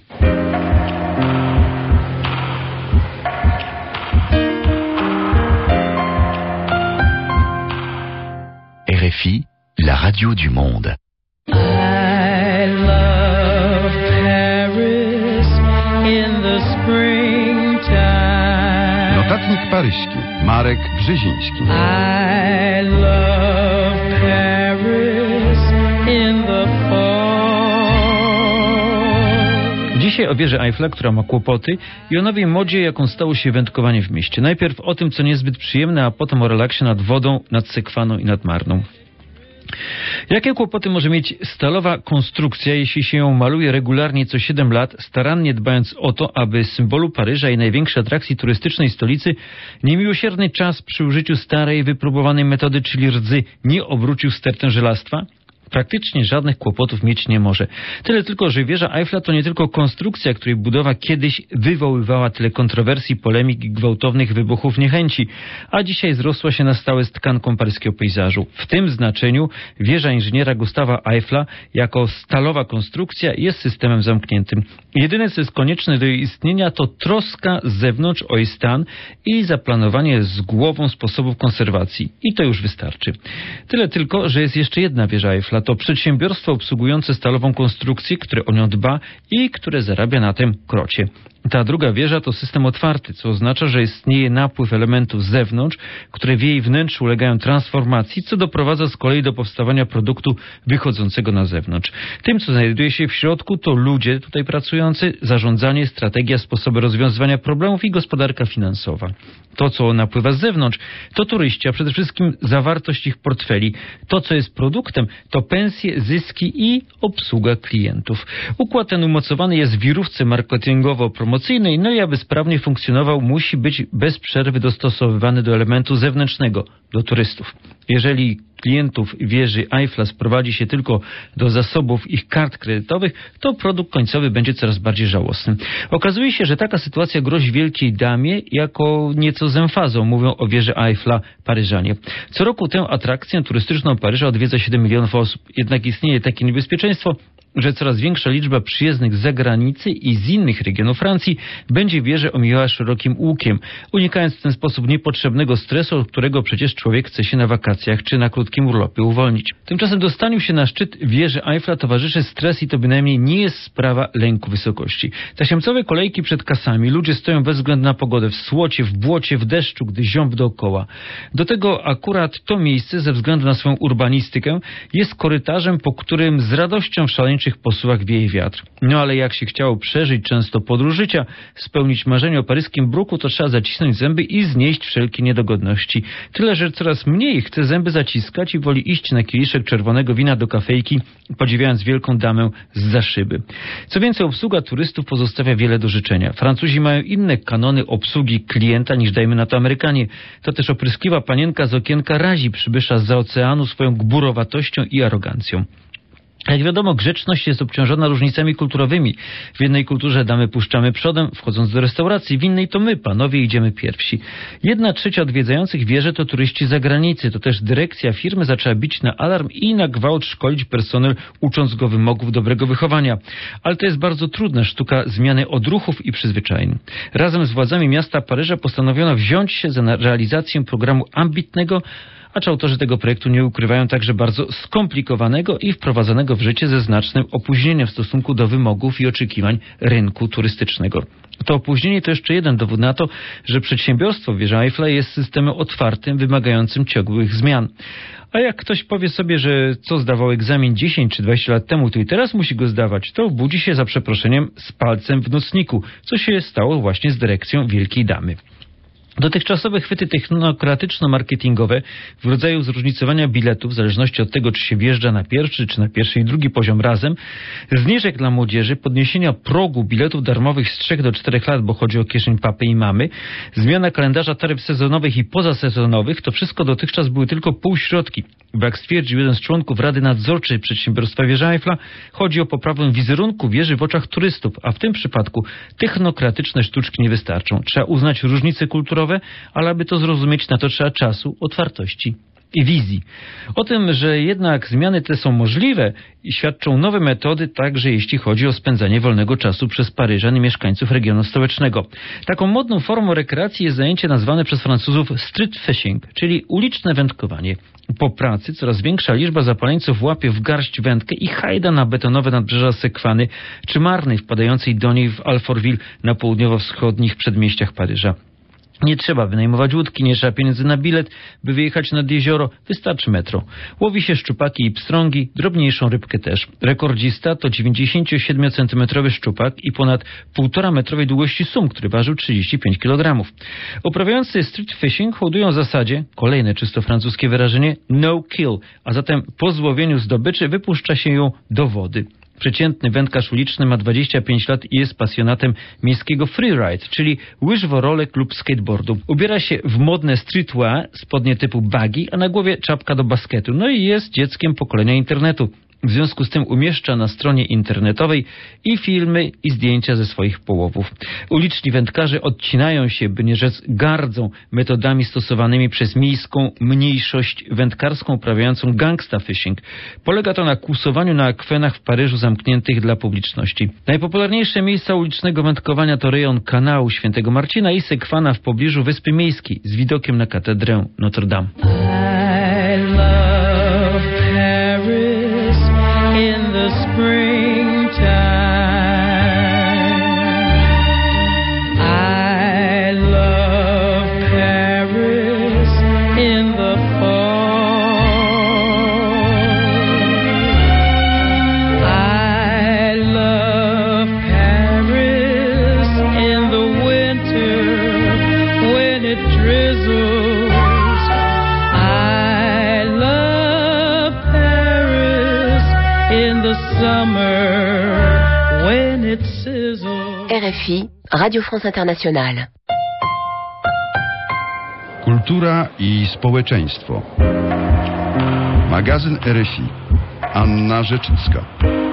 RFI, la radio du monde. I love Paris in the springtime. Notatnik paryski Marek Brzeziński. I love Paris in the fall. Dzisiaj o wieży Eiffla, która ma kłopoty, i o nowej modzie, jaką stało się wędkowanie w mieście. Najpierw o tym, co niezbyt przyjemne, a potem o relaksie nad wodą, nad Sekwaną i nad Marną. Jakie kłopoty może mieć stalowa konstrukcja, jeśli się ją maluje regularnie co 7 lat, starannie dbając o to, aby symbolu Paryża i największej atrakcji turystycznej stolicy niemiłosierny czas przy użyciu starej, wypróbowanej metody, czyli rdzy, nie obrócił stertem żelastwa? Praktycznie żadnych kłopotów mieć nie może. Tyle tylko, że wieża Eiffla to nie tylko konstrukcja, której budowa kiedyś wywoływała tyle kontrowersji, polemik i gwałtownych wybuchów niechęci, a dzisiaj zrosła się na stałe z tkanką paryskiego pejzażu. W tym znaczeniu wieża inżyniera Gustawa Eiffla jako stalowa konstrukcja jest systemem zamkniętym. Jedyne, co jest konieczne do jej istnienia, to troska z zewnątrz o jej stan i zaplanowanie z głową sposobów konserwacji. I to już wystarczy. Tyle tylko, że jest jeszcze jedna wieża Eiffla. To przedsiębiorstwo obsługujące stalową konstrukcję, które o nią dba i które zarabia na tym krocie. Ta druga wieża to system otwarty, co oznacza, że istnieje napływ elementów z zewnątrz, które w jej wnętrzu ulegają transformacji, co doprowadza z kolei do powstawania produktu wychodzącego na zewnątrz. Tym, co znajduje się w środku, to ludzie tutaj pracujący, zarządzanie, strategia, sposoby rozwiązywania problemów i gospodarka finansowa. To, co napływa z zewnątrz, to turyści, a przede wszystkim zawartość ich portfeli. To, co jest produktem, to pensje, zyski i obsługa klientów. Układ ten umocowany jest w wirówce marketingowo-promocyjnej, no i aby sprawnie funkcjonował, musi być bez przerwy dostosowywany do elementu zewnętrznego, do turystów. Jeżeli klientów wieży Eiffla sprowadzi się tylko do zasobów ich kart kredytowych, to produkt końcowy będzie coraz bardziej żałosny. Okazuje się, że taka sytuacja grozi wielkiej damie jako nieco z emfazą, mówią o wieży Eiffla Paryżanie. Co roku tę atrakcję turystyczną Paryża odwiedza 7 milionów osób. Jednak istnieje takie niebezpieczeństwo, że coraz większa liczba przyjezdnych z zagranicy i z innych regionów Francji będzie wieżę omijała szerokim łukiem, unikając w ten sposób niepotrzebnego stresu, od którego przecież człowiek chce się na wakacjach czy na krótkim urlopie uwolnić. Tymczasem dostaniu się na szczyt wieży Eiffla towarzyszy stres i to bynajmniej nie jest sprawa lęku wysokości. Tasiemcowe kolejki przed kasami, ludzie stoją bez względu na pogodę, w słocie, w błocie, w deszczu, gdy ziąb dookoła. Do tego akurat to miejsce, ze względu na swoją urbanistykę, jest korytarzem, po którym z radością szaleńczą tańczych posuwach wieje wiatr. No ale jak się chciało przeżyć często podróż życia, spełnić marzenie o paryskim bruku, to trzeba zacisnąć zęby i znieść wszelkie niedogodności. Tyle, że coraz mniej chce zęby zaciskać i woli iść na kieliszek czerwonego wina do kafejki, podziwiając wielką damę zza szyby. Co więcej, obsługa turystów pozostawia wiele do życzenia. Francuzi mają inne kanony obsługi klienta niż dajmy na to Amerykanie. To też opryskliwa panienka z okienka razi przybysza zza oceanu swoją gburowatością i arogancją. Jak wiadomo, grzeczność jest obciążona różnicami kulturowymi. W jednej kulturze damy puszczamy przodem, wchodząc do restauracji, w innej to my, panowie, idziemy pierwsi. 1/3 odwiedzających wie, że to turyści z zagranicy. To też dyrekcja firmy zaczęła bić na alarm i na gwałt szkolić personel, ucząc go wymogów dobrego wychowania. Ale to jest bardzo trudna sztuka zmiany odruchów i przyzwyczajeń. Razem z władzami miasta Paryża postanowiono wziąć się za realizację programu ambitnego, acz autorzy tego projektu nie ukrywają także bardzo skomplikowanego i wprowadzonego w życie ze znacznym opóźnieniem w stosunku do wymogów i oczekiwań rynku turystycznego. To opóźnienie to jeszcze jeden dowód na to, że przedsiębiorstwo wieży Eiffla jest systemem otwartym, wymagającym ciągłych zmian. A jak ktoś powie sobie, że co zdawał egzamin 10 czy 20 lat temu, to i teraz musi go zdawać, to budzi się za przeproszeniem z palcem w nocniku, co się stało właśnie z dyrekcją Wielkiej Damy. Dotychczasowe chwyty technokratyczno-marketingowe w rodzaju zróżnicowania biletów, w zależności od tego, czy się wjeżdża na pierwszy, czy na pierwszy i drugi poziom razem, zniżek dla młodzieży, podniesienia progu biletów darmowych z 3 do 4 lat, bo chodzi o kieszeń papy i mamy, zmiana kalendarza taryf sezonowych i pozasezonowych, to wszystko dotychczas były tylko półśrodki. Bo jak stwierdził jeden z członków Rady Nadzorczej Przedsiębiorstwa Wieży Eiffla, chodzi o poprawę wizerunku wieży w oczach turystów, a w tym przypadku technokratyczne sztuczki nie wystarczą. Trzeba uznać różnice kulturowe, ale aby to zrozumieć, na to trzeba czasu, otwartości i wizji. O tym, że jednak zmiany te są możliwe i świadczą nowe metody, także jeśli chodzi o spędzanie wolnego czasu przez Paryżan i mieszkańców regionu stołecznego. Taką modną formą rekreacji jest zajęcie nazwane przez Francuzów street fishing, czyli uliczne wędkowanie. Po pracy coraz większa liczba zapaleńców łapie w garść wędkę i hajda na betonowe nadbrzeża Sekwany czy Marnej wpadającej do niej w Alfortville na południowo-wschodnich przedmieściach Paryża. Nie trzeba wynajmować łódki, nie trzeba pieniędzy na bilet, by wyjechać nad jezioro, wystarczy metro. Łowi się szczupaki i pstrągi, drobniejszą rybkę też. Rekordzista to 97-centymetrowy szczupak i ponad 1,5-metrowej długości sum, który ważył 35 kg. Uprawiający street fishing hołdują w zasadzie, kolejne czysto francuskie wyrażenie, no kill, a zatem po złowieniu zdobyczy wypuszcza się ją do wody. Przeciętny wędkarz uliczny ma 25 lat i jest pasjonatem miejskiego freeride, czyli łyżworolek lub skateboardu. Ubiera się w modne streetwear, spodnie typu baggy, a na głowie czapka do basketu. No i jest dzieckiem pokolenia internetu. W związku z tym umieszcza na stronie internetowej i filmy, i zdjęcia ze swoich połowów. Uliczni wędkarze odcinają się, by nie rzec gardzą metodami stosowanymi przez miejską mniejszość wędkarską uprawiającą gangsta fishing. Polega to na kłusowaniu na akwenach w Paryżu zamkniętych dla publiczności. Najpopularniejsze miejsca ulicznego wędkowania to rejon kanału Świętego Marcina i Sekwana w pobliżu Wyspy Miejskiej z widokiem na katedrę Notre Dame. Springtime, I love Paris in the fall, I love Paris in the winter when it drizzles, I love Paris in the summer when it sizzles. RFI, Radio France Internationale. Kultura i społeczeństwo. Magazyn RFI. Anna Rzeczycka.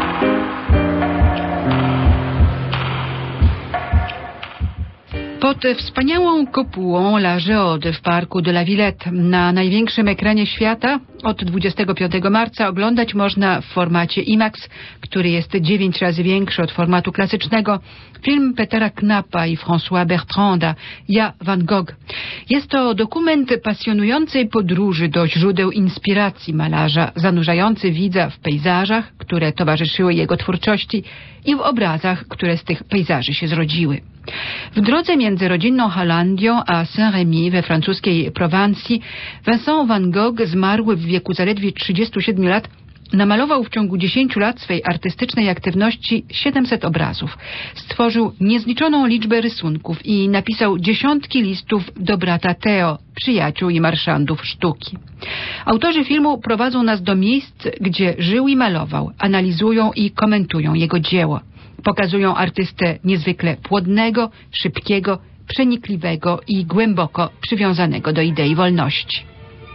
Pod wspaniałą kopułą La Géode w parku de la Villette na największym ekranie świata od 25 marca oglądać można w formacie IMAX, który jest 9 razy większy od formatu klasycznego, film Petera Knapa i François Bertranda, Ja Van Gogh. Jest to dokument pasjonującej podróży do źródeł inspiracji malarza, zanurzający widza w pejzażach, które towarzyszyły jego twórczości i w obrazach, które z tych pejzaży się zrodziły. W drodze między rodzinną Holandią a Saint-Rémy we francuskiej Prowansji Vincent van Gogh zmarł w wieku zaledwie 37 lat Namalował w ciągu 10 lat swej artystycznej aktywności 700 obrazów. Stworzył niezliczoną liczbę rysunków i napisał dziesiątki listów do brata Theo, przyjaciół i marszandów sztuki. Autorzy filmu prowadzą nas do miejsc, gdzie żył i malował, analizują i komentują jego dzieło. Pokazują artystę niezwykle płodnego, szybkiego, przenikliwego i głęboko przywiązanego do idei wolności.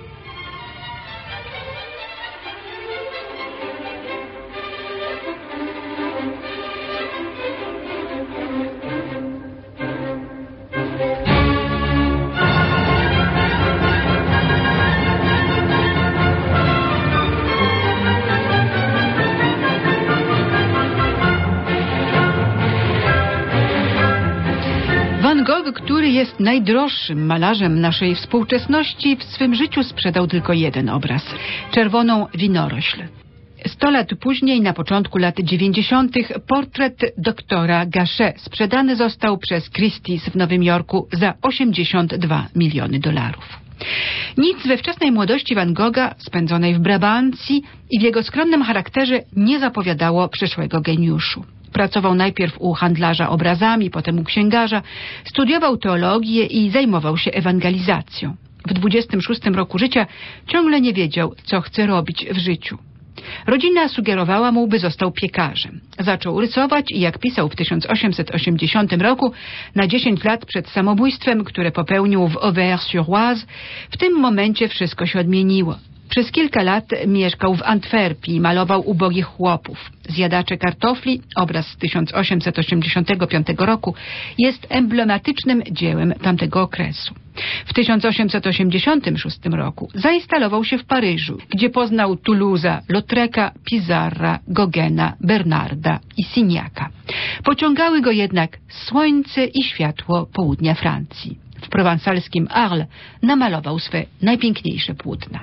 Van Gogh, który jest najdroższym malarzem naszej współczesności, w swym życiu sprzedał tylko jeden obraz – czerwoną winorośl. 100 lat później, na początku lat 90., portret doktora Gachet sprzedany został przez Christie's w Nowym Jorku za $82 miliony. Nic we wczesnej młodości Van Gogha, spędzonej w Brabancji, i w jego skromnym charakterze nie zapowiadało przyszłego geniuszu. Pracował najpierw u handlarza obrazami, potem u księgarza, studiował teologię i zajmował się ewangelizacją. W 26 roku życia ciągle nie wiedział, co chce robić w życiu. Rodzina sugerowała mu, by został piekarzem. Zaczął rysować i, jak pisał w 1880 roku, na 10 lat przed samobójstwem, które popełnił w Auvers-sur-Oise, w tym momencie wszystko się odmieniło. Przez kilka lat mieszkał w Antwerpii i malował ubogich chłopów. Zjadacze kartofli, obraz z 1885 roku, jest emblematycznym dziełem tamtego okresu. W 1886 roku zainstalował się w Paryżu, gdzie poznał Toulouse'a, Lautreca, Pizarra, Gogena, Bernarda i Signaca. Pociągały go jednak słońce i światło południa Francji. W prowansalskim Arles namalował swe najpiękniejsze płótna.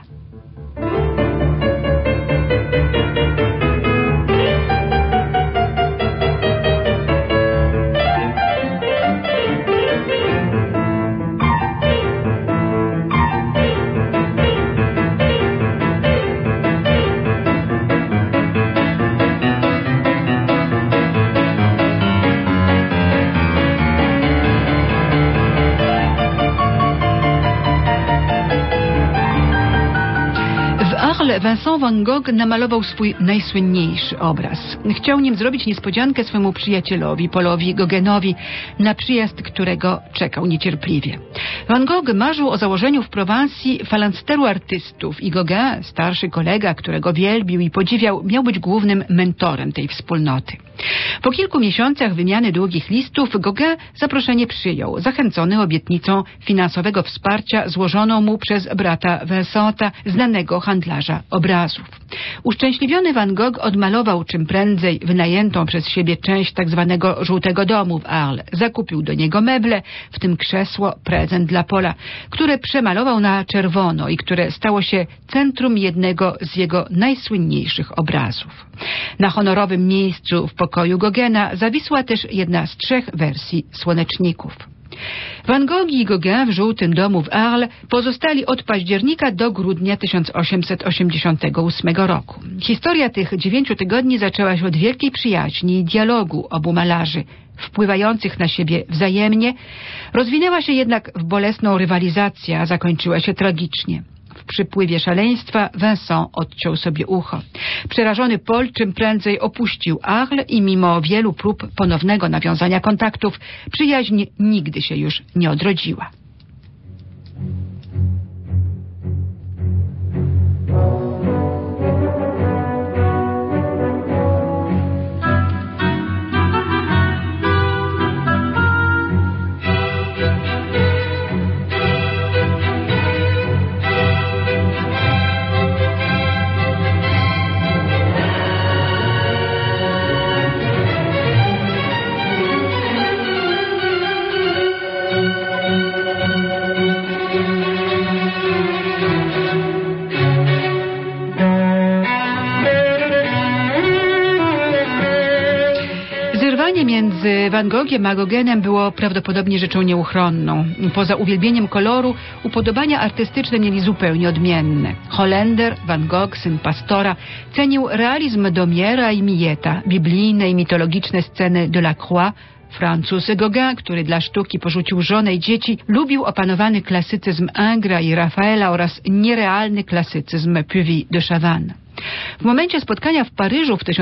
Vincent van Gogh namalował swój najsłynniejszy obraz. Chciał nim zrobić niespodziankę swemu przyjacielowi, Paulowi Gogenowi, na przyjazd którego czekał niecierpliwie. Van Gogh marzył o założeniu w Prowansji falansteru artystów i Gauguin, starszy kolega, którego wielbił i podziwiał, miał być głównym mentorem tej wspólnoty. Po kilku miesiącach wymiany długich listów Gauguin zaproszenie przyjął, zachęcony obietnicą finansowego wsparcia złożoną mu przez brata Vincenta, znanego handlarza obrazów. Uszczęśliwiony Van Gogh odmalował czym prędzej wynajętą przez siebie część tzw. żółtego domu w Arles. Zakupił do niego meble, w tym krzesło, prezent dla Paula, które przemalował na czerwono i które stało się centrum jednego z jego najsłynniejszych obrazów. Na honorowym miejscu w pokoju Gogena zawisła też jedna z 3 wersji Słoneczników. Van Gogh i Gauguin w żółtym domu w Arles pozostali od października do grudnia 1888 roku. Historia tych 9 tygodni zaczęła się od wielkiej przyjaźni i dialogu obu malarzy, wpływających na siebie wzajemnie, rozwinęła się jednak w bolesną rywalizację, a zakończyła się tragicznie. W przypływie szaleństwa Vincent odciął sobie ucho. Przerażony Paul czym prędzej opuścił Arles i mimo wielu prób ponownego nawiązania kontaktów, przyjaźń nigdy się już nie odrodziła. Spotkanie między Van Gogiem a Gauguinem było prawdopodobnie rzeczą nieuchronną. Poza uwielbieniem koloru, upodobania artystyczne mieli zupełnie odmienne. Holender, Van Gogh, syn pastora, cenił realizm Domiera i Milleta, biblijne i mitologiczne sceny Delacroix. Francuz Gauguin, który dla sztuki porzucił żonę i dzieci, lubił opanowany klasycyzm Ingra i Rafaela oraz nierealny klasycyzm Puvis de Chavannes. W momencie spotkania w Paryżu w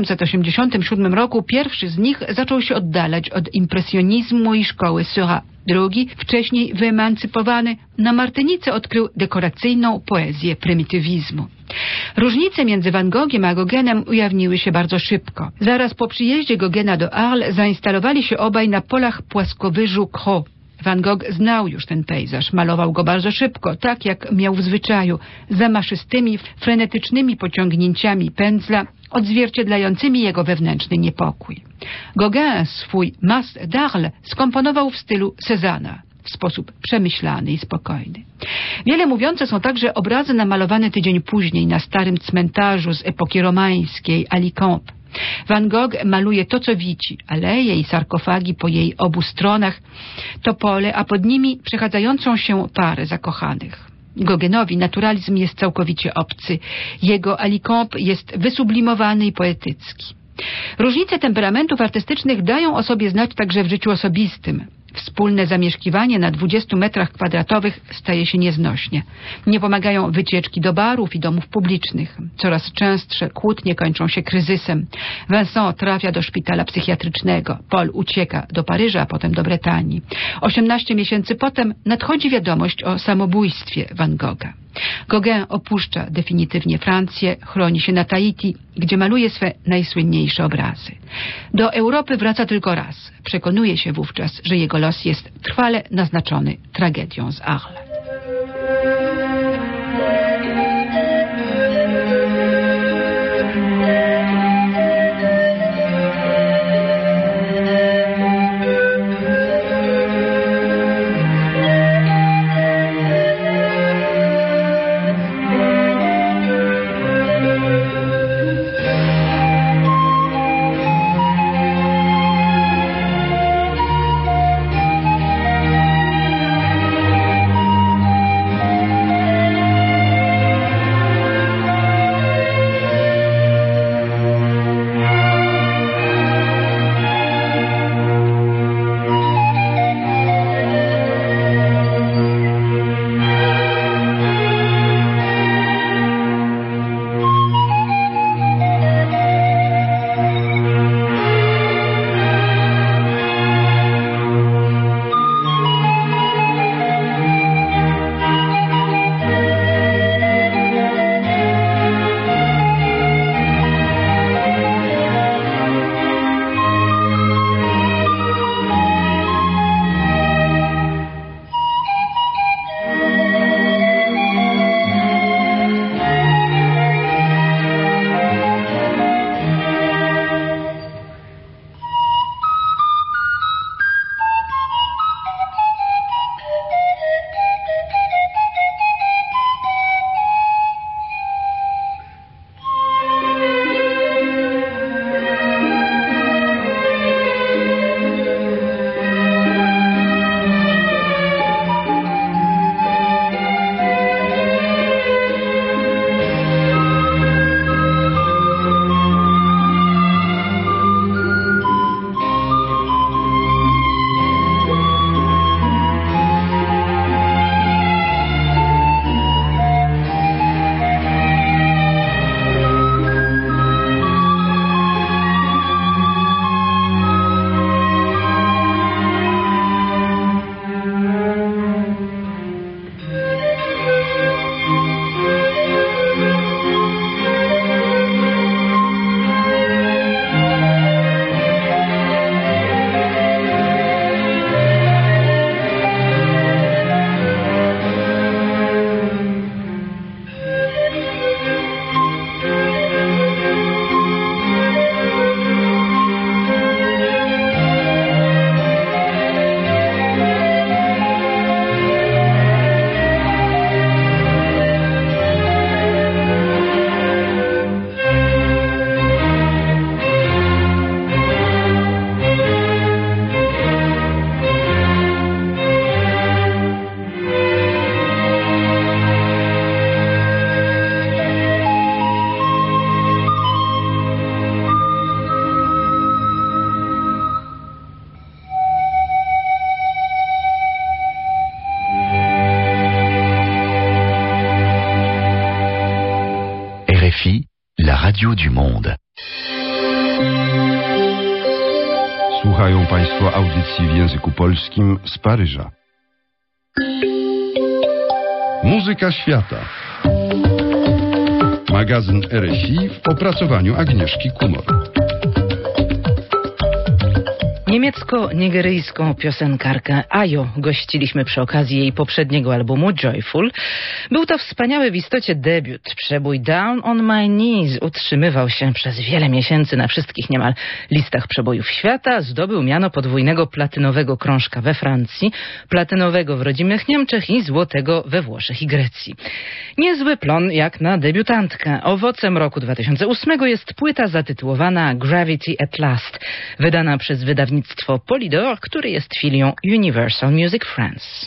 1887 roku pierwszy z nich zaczął się oddalać od impresjonizmu i szkoły Seurat. Drugi, wcześniej wyemancypowany, na Martynice odkrył dekoracyjną poezję prymitywizmu. Różnice między Van Gogiem a Gauguinem ujawniły się bardzo szybko. Zaraz po przyjeździe Gauguina do Arles zainstalowali się obaj na polach płaskowyżu Cros. Van Gogh znał już ten pejzaż, malował go bardzo szybko, tak jak miał w zwyczaju, zamaszystymi, frenetycznymi pociągnięciami pędzla, odzwierciedlającymi jego wewnętrzny niepokój. Gauguin swój Mas d'Arles skomponował w stylu Cézanna, w sposób przemyślany i spokojny. Wiele mówiące są także obrazy namalowane tydzień później na starym cmentarzu z epoki romańskiej Alicamp. Van Gogh maluje to, co widzi, aleje i sarkofagi po jej obu stronach, to pole, a pod nimi przechadzającą się parę zakochanych. Gauguinowi naturalizm jest całkowicie obcy. Jego Alicamp jest wysublimowany i poetycki. Różnice temperamentów artystycznych dają o sobie znać także w życiu osobistym. Wspólne zamieszkiwanie na 20 metrach kwadratowych staje się nieznośnie. Nie pomagają wycieczki do barów i domów publicznych. Coraz częstsze kłótnie kończą się kryzysem. Vincent trafia do szpitala psychiatrycznego. Paul ucieka do Paryża, a potem do Brytanii. 18 miesięcy potem nadchodzi wiadomość o samobójstwie Van Gogha. Gauguin opuszcza definitywnie Francję, chroni się na Tahiti, gdzie maluje swe najsłynniejsze obrazy. Do Europy wraca tylko raz. Przekonuje się wówczas, że jego los jest trwale naznaczony tragedią z Arles. RFI, la radio du monde. Słuchają Państwo audycji w języku polskim z Paryża. Muzyka świata. Magazyn RFI w opracowaniu Agnieszki Kumor. Niemiecko-nigeryjską piosenkarkę Ayo gościliśmy przy okazji jej poprzedniego albumu Joyful. Był to wspaniały w istocie debiut. Przebój Down on My Knees utrzymywał się przez wiele miesięcy na wszystkich niemal listach przebojów świata. Zdobył miano podwójnego platynowego krążka we Francji, platynowego w rodzimych Niemczech i złotego we Włoszech i Grecji. Niezły plon jak na debiutantkę. Owocem roku 2008 jest płyta zatytułowana Gravity at Last, wydana przez wydawnictwo Polydor, który jest filią Universal Music France.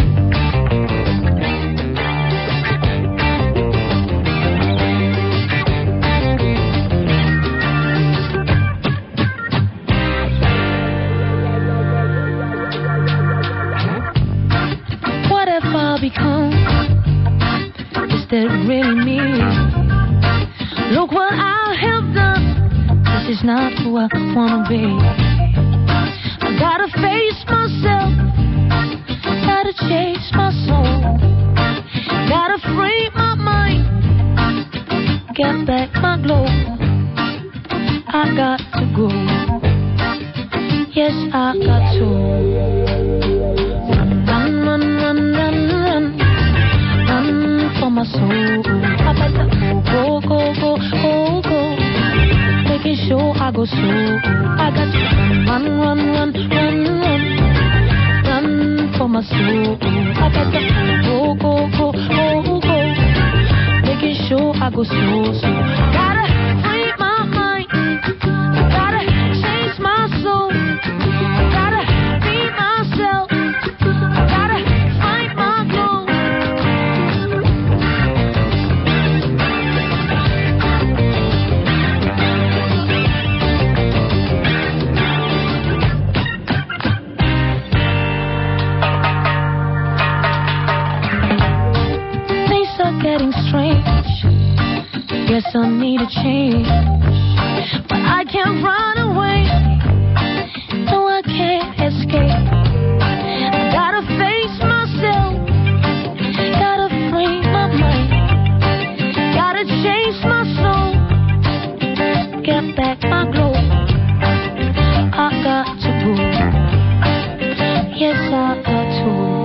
What have I become? Is that really me? Look what I have done. This is not who I wanna be. I gotta face myself, gotta chase my soul, gotta free my mind, get back my glow. I got to go, yes I got to. Run, run, run, run, run, run for my soul. I better go, go, go, go, go, making sure I go slow. I got to run, run, run, run, run, run for my soul. I got to go, go, go, go, go, making sure I go slow. So I gotta free my mind, I gotta change my soul, I gotta be myself, I gotta find my glow. Getting strange, guess I need a change, but I can't run away, no I can't escape. I gotta face myself, gotta free my mind, gotta chase my soul, get back my glow. I got to go, yes I got to.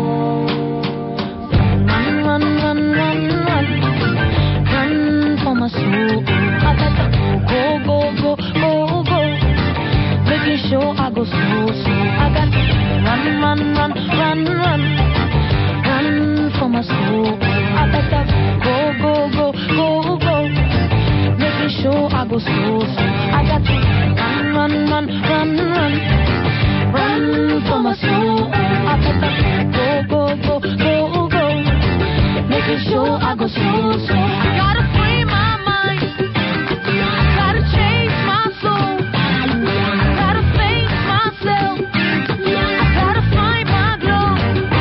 Run, run, run, run, run for my soul. I gotta go, go, go, go, go, making sure I go slow, slow. I got to run, run, run, run, run, run for my soul. I gotta go, go, go, go, go, making sure I go slow, slow. I got to run, run, run, run, run, run for my soul. I gotta go, go, go, go, go, making sure I go slow, slow. I gotta free my mind, I gotta change my soul, I gotta face myself, I gotta find my glow.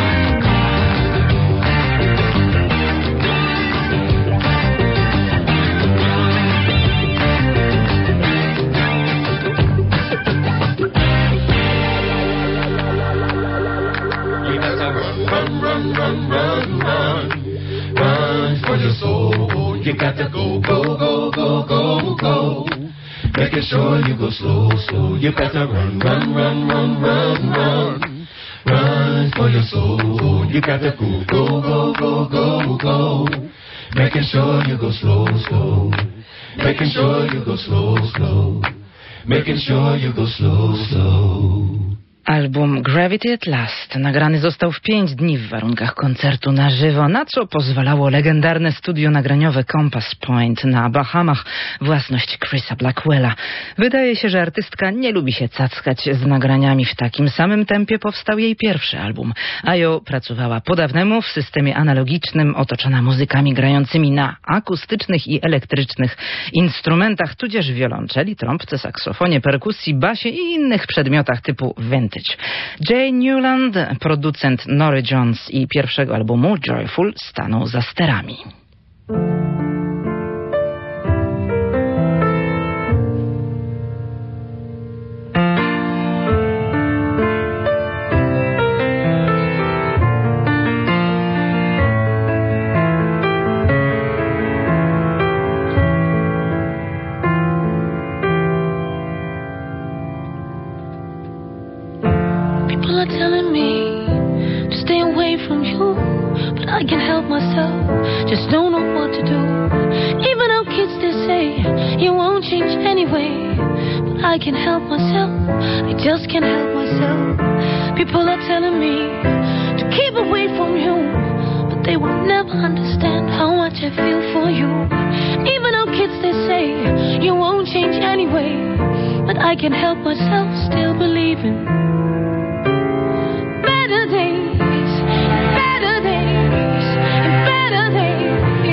You gotta run, run, run, run, run, run for your soul. You gotta go, go, go, go, go, go, making sure you go slow, slow. You gotta run, run, run, run, run, run, run for your soul. You gotta go, go, go, go, go, go, making sure you go slow, slow, making sure you go slow, slow, making sure you go slow, slow. Album Gravity at Last nagrany został w 5 dni w warunkach koncertu na żywo, na co pozwalało legendarne studio nagraniowe Compass Point na Bahamach, własność Chrisa Blackwella. Wydaje się, że artystka nie lubi się cackać z nagraniami. W takim samym tempie powstał jej pierwszy album. Ayo pracowała po dawnemu w systemie analogicznym, otoczona muzykami grającymi na akustycznych i elektrycznych instrumentach, tudzież wiolonczeli, trąbce, saksofonie, perkusji, basie i innych przedmiotach typu vintage. Jay Newland, producent Norah Jones i pierwszego albumu Joyful, stanął za sterami. You won't change anyway, but I can't help myself. I just can't help myself. People are telling me to keep away from you, but they will never understand how much I feel for you. Even our kids, they say you won't change anyway, but I can't help myself still believing better days, better days, better days.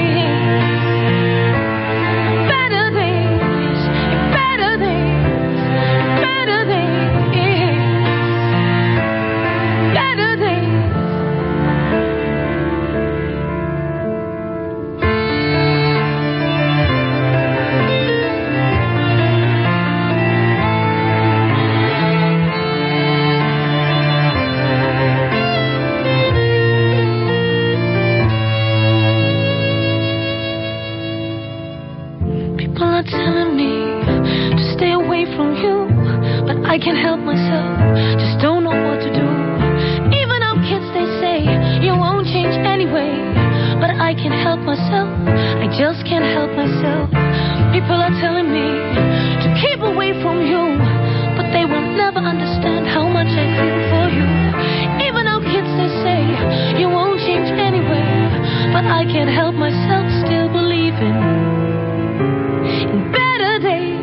I can't help myself, just don't know what to do. Even our kids, they say you won't change anyway, but I can't help myself, I just can't help myself. People are telling me to keep away from you, but they will never understand how much I feel for you. Even our kids, they say you won't change anyway, but I can't help myself still believing in better days.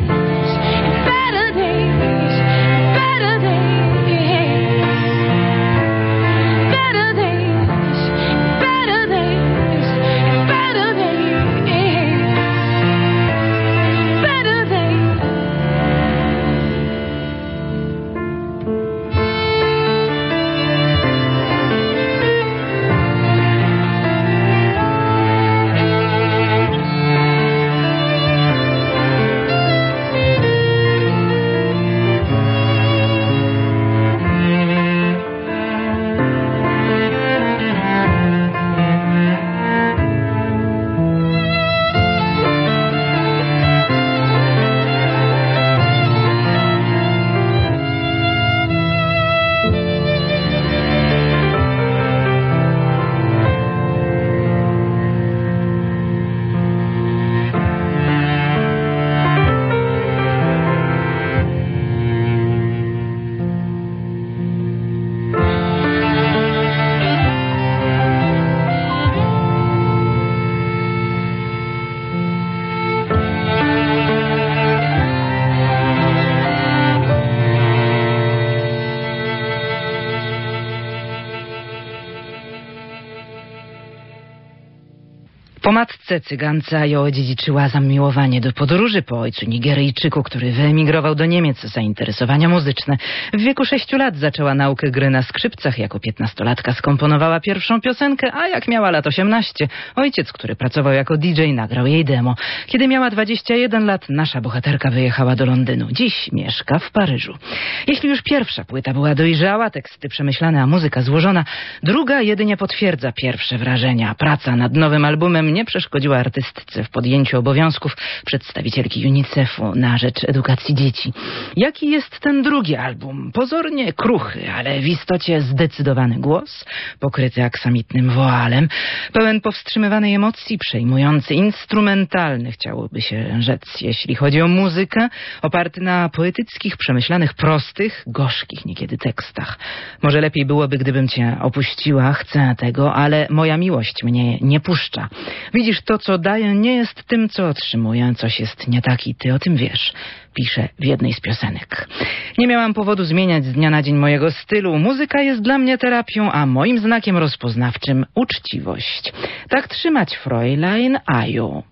Po matce cygance Ajo odziedziczyła zamiłowanie do podróży, po ojcu Nigeryjczyku, który wyemigrował do Niemiec, zainteresowania muzyczne. W wieku 6 lat zaczęła naukę gry na skrzypcach. Jako 15-latka skomponowała pierwszą piosenkę, a jak miała lat 18, ojciec, który pracował jako DJ, nagrał jej demo. Kiedy miała 21 lat, nasza bohaterka wyjechała do Londynu. Dziś mieszka w Paryżu. Jeśli już pierwsza płyta była dojrzała, teksty przemyślane, a muzyka złożona, druga jedynie potwierdza pierwsze wrażenia. Praca nad nowym albumem nie przeszkodziła artystce w podjęciu obowiązków przedstawicielki UNICEF-u na rzecz edukacji dzieci. Jaki jest ten drugi album? Pozornie kruchy, ale w istocie zdecydowany głos, pokryty aksamitnym woalem, pełen powstrzymywanej emocji, przejmujący, instrumentalny, chciałoby się rzec, jeśli chodzi o muzykę, oparty na poetyckich, przemyślanych, prostych, gorzkich niekiedy tekstach. Może lepiej byłoby, gdybym cię opuściła, chcę tego, ale moja miłość mnie nie puszcza. Widzisz, to, co daję, nie jest tym, co otrzymuję. Coś jest nie tak i ty o tym wiesz. Pisze w jednej z piosenek. Nie miałam powodu zmieniać z dnia na dzień mojego stylu. Muzyka jest dla mnie terapią, a moim znakiem rozpoznawczym uczciwość. Tak trzymać, Fräulein Ajo.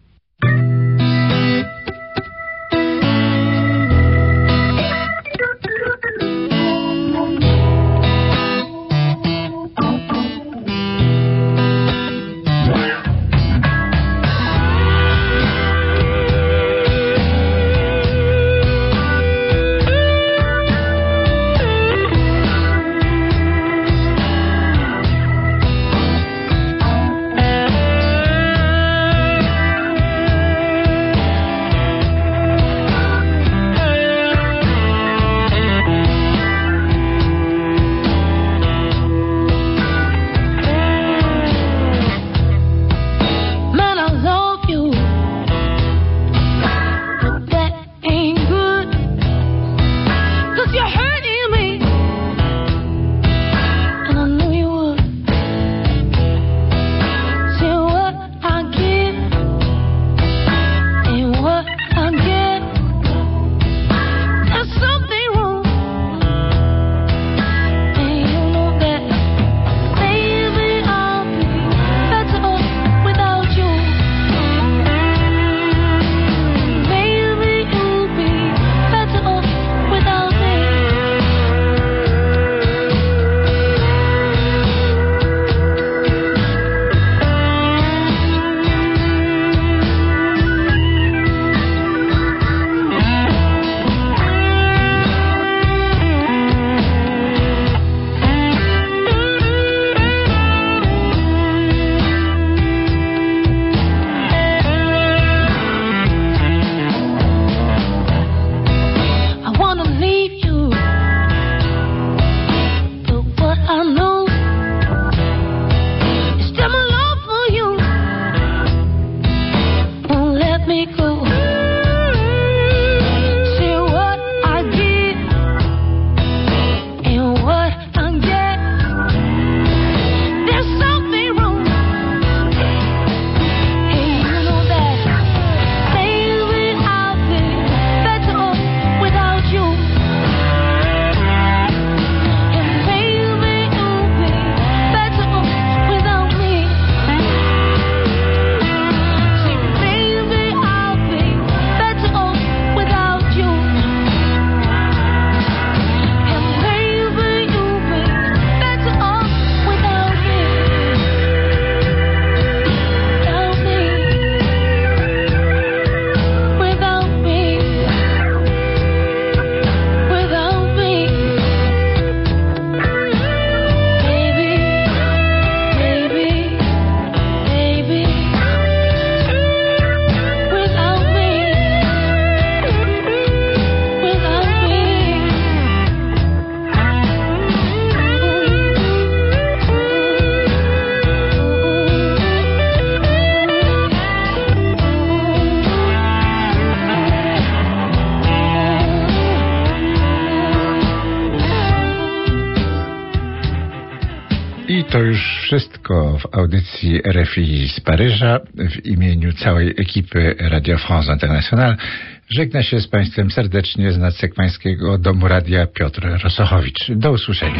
To już wszystko w audycji RFI z Paryża. W imieniu całej ekipy Radio France International żegna się z Państwem serdecznie z nadsekmańskiego Domu Radia Piotr Rosochowicz. Do usłyszenia.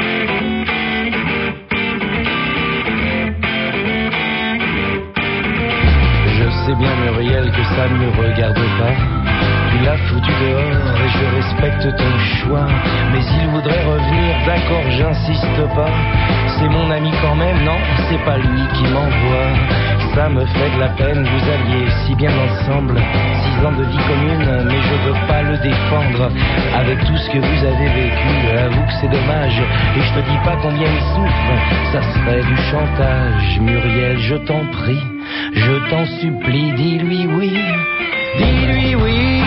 Je sais bien, Muriel, que ça ne nous regarde pas. Tu l'as foutu dehors et je respecte ton choix. Mais il voudrait revenir, d'accord, j'insiste pas. C'est mon ami quand même, non, c'est pas lui qui m'envoie. Ça me fait de la peine, vous alliez si bien ensemble. 6 ans de vie commune, mais je veux pas le défendre. Avec tout ce que vous avez vécu, avoue que c'est dommage. Et je te dis pas combien il souffre, ça serait du chantage. Muriel, je t'en prie, je t'en supplie, dis-lui oui. Dis-lui oui.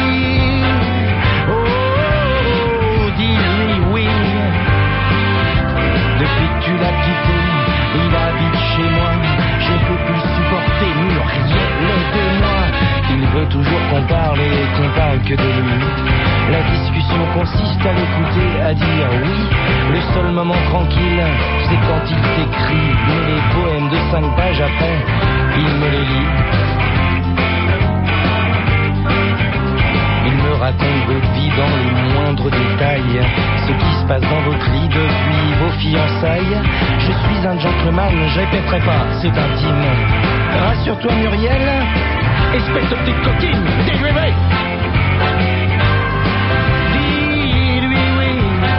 Oh, dis-lui oui. Depuis que tu l'as quitté, il habite chez moi. Je ne peux plus supporter Muriel de moi. Il veut toujours qu'on parle et qu'on parle que de lui. La discussion consiste à l'écouter, à dire oui. Le seul moment tranquille, c'est quand il t'écrit. Mais les poèmes de 5 pages après, il me les lit. Il me raconte votre vie dans les moindres détails. Ce qui se passe dans votre lit depuis vos fiançailles. Je suis un gentleman, je répéterai pas, c'est intime. Rassure-toi Muriel, espèce de petite coquine, dis-lui oui. Dis-lui oui.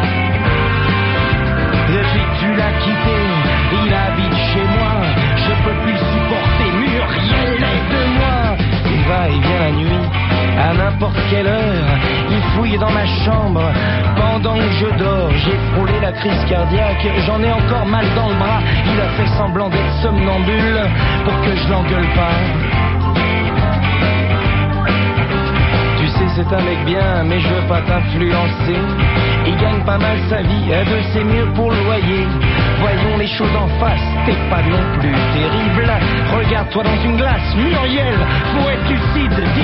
Depuis que tu l'as quitté, il habite chez moi. Je peux plus le supporter, Muriel, aide-moi. Il va et vient la nuit, à n'importe quelle heure. Il fouille dans ma chambre pendant que je dors. J'ai frôlé la crise cardiaque, j'en ai encore mal dans le bras. Il a fait semblant d'être somnambule pour que je l'engueule pas. Tu sais c'est un mec bien, mais je veux pas t'influencer. Il gagne pas mal sa vie, elle veut c'est mieux pour le loyer. Voyons les choses en face, t'es pas non plus terrible. Regarde-toi dans une glace, Muriel, faut être lucide.